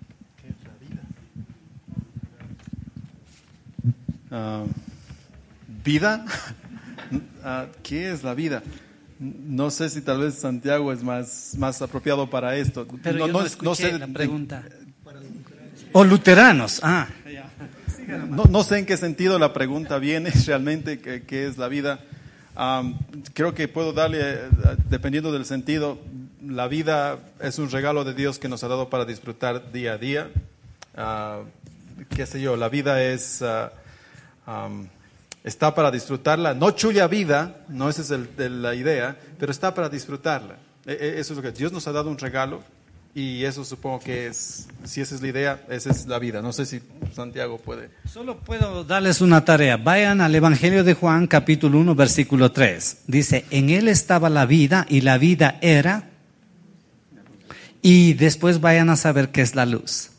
Uh, ¿Vida? Uh, ¿Qué es la vida? No sé si tal vez Santiago es más, más apropiado para esto. Pero no, yo no, no escuché no sé la pregunta. O luteranos. Ah. No, no sé en qué sentido la pregunta viene realmente, qué, qué es la vida. Um, creo que puedo darle, dependiendo del sentido, la vida es un regalo de Dios que nos ha dado para disfrutar día a día. Uh, qué sé yo, la vida es... Uh, Um, está para disfrutarla, no chulla vida, no esa es el, el, la idea, pero está para disfrutarla. E, e, eso es lo que Dios nos ha dado, un regalo, y eso supongo que es, si esa es la idea, esa es la vida. No sé si Santiago puede. Solo puedo darles una tarea. Vayan al Evangelio de Juan, capítulo uno, versículo tres. Dice, en él estaba la vida y la vida era, y después vayan a saber qué es la luz.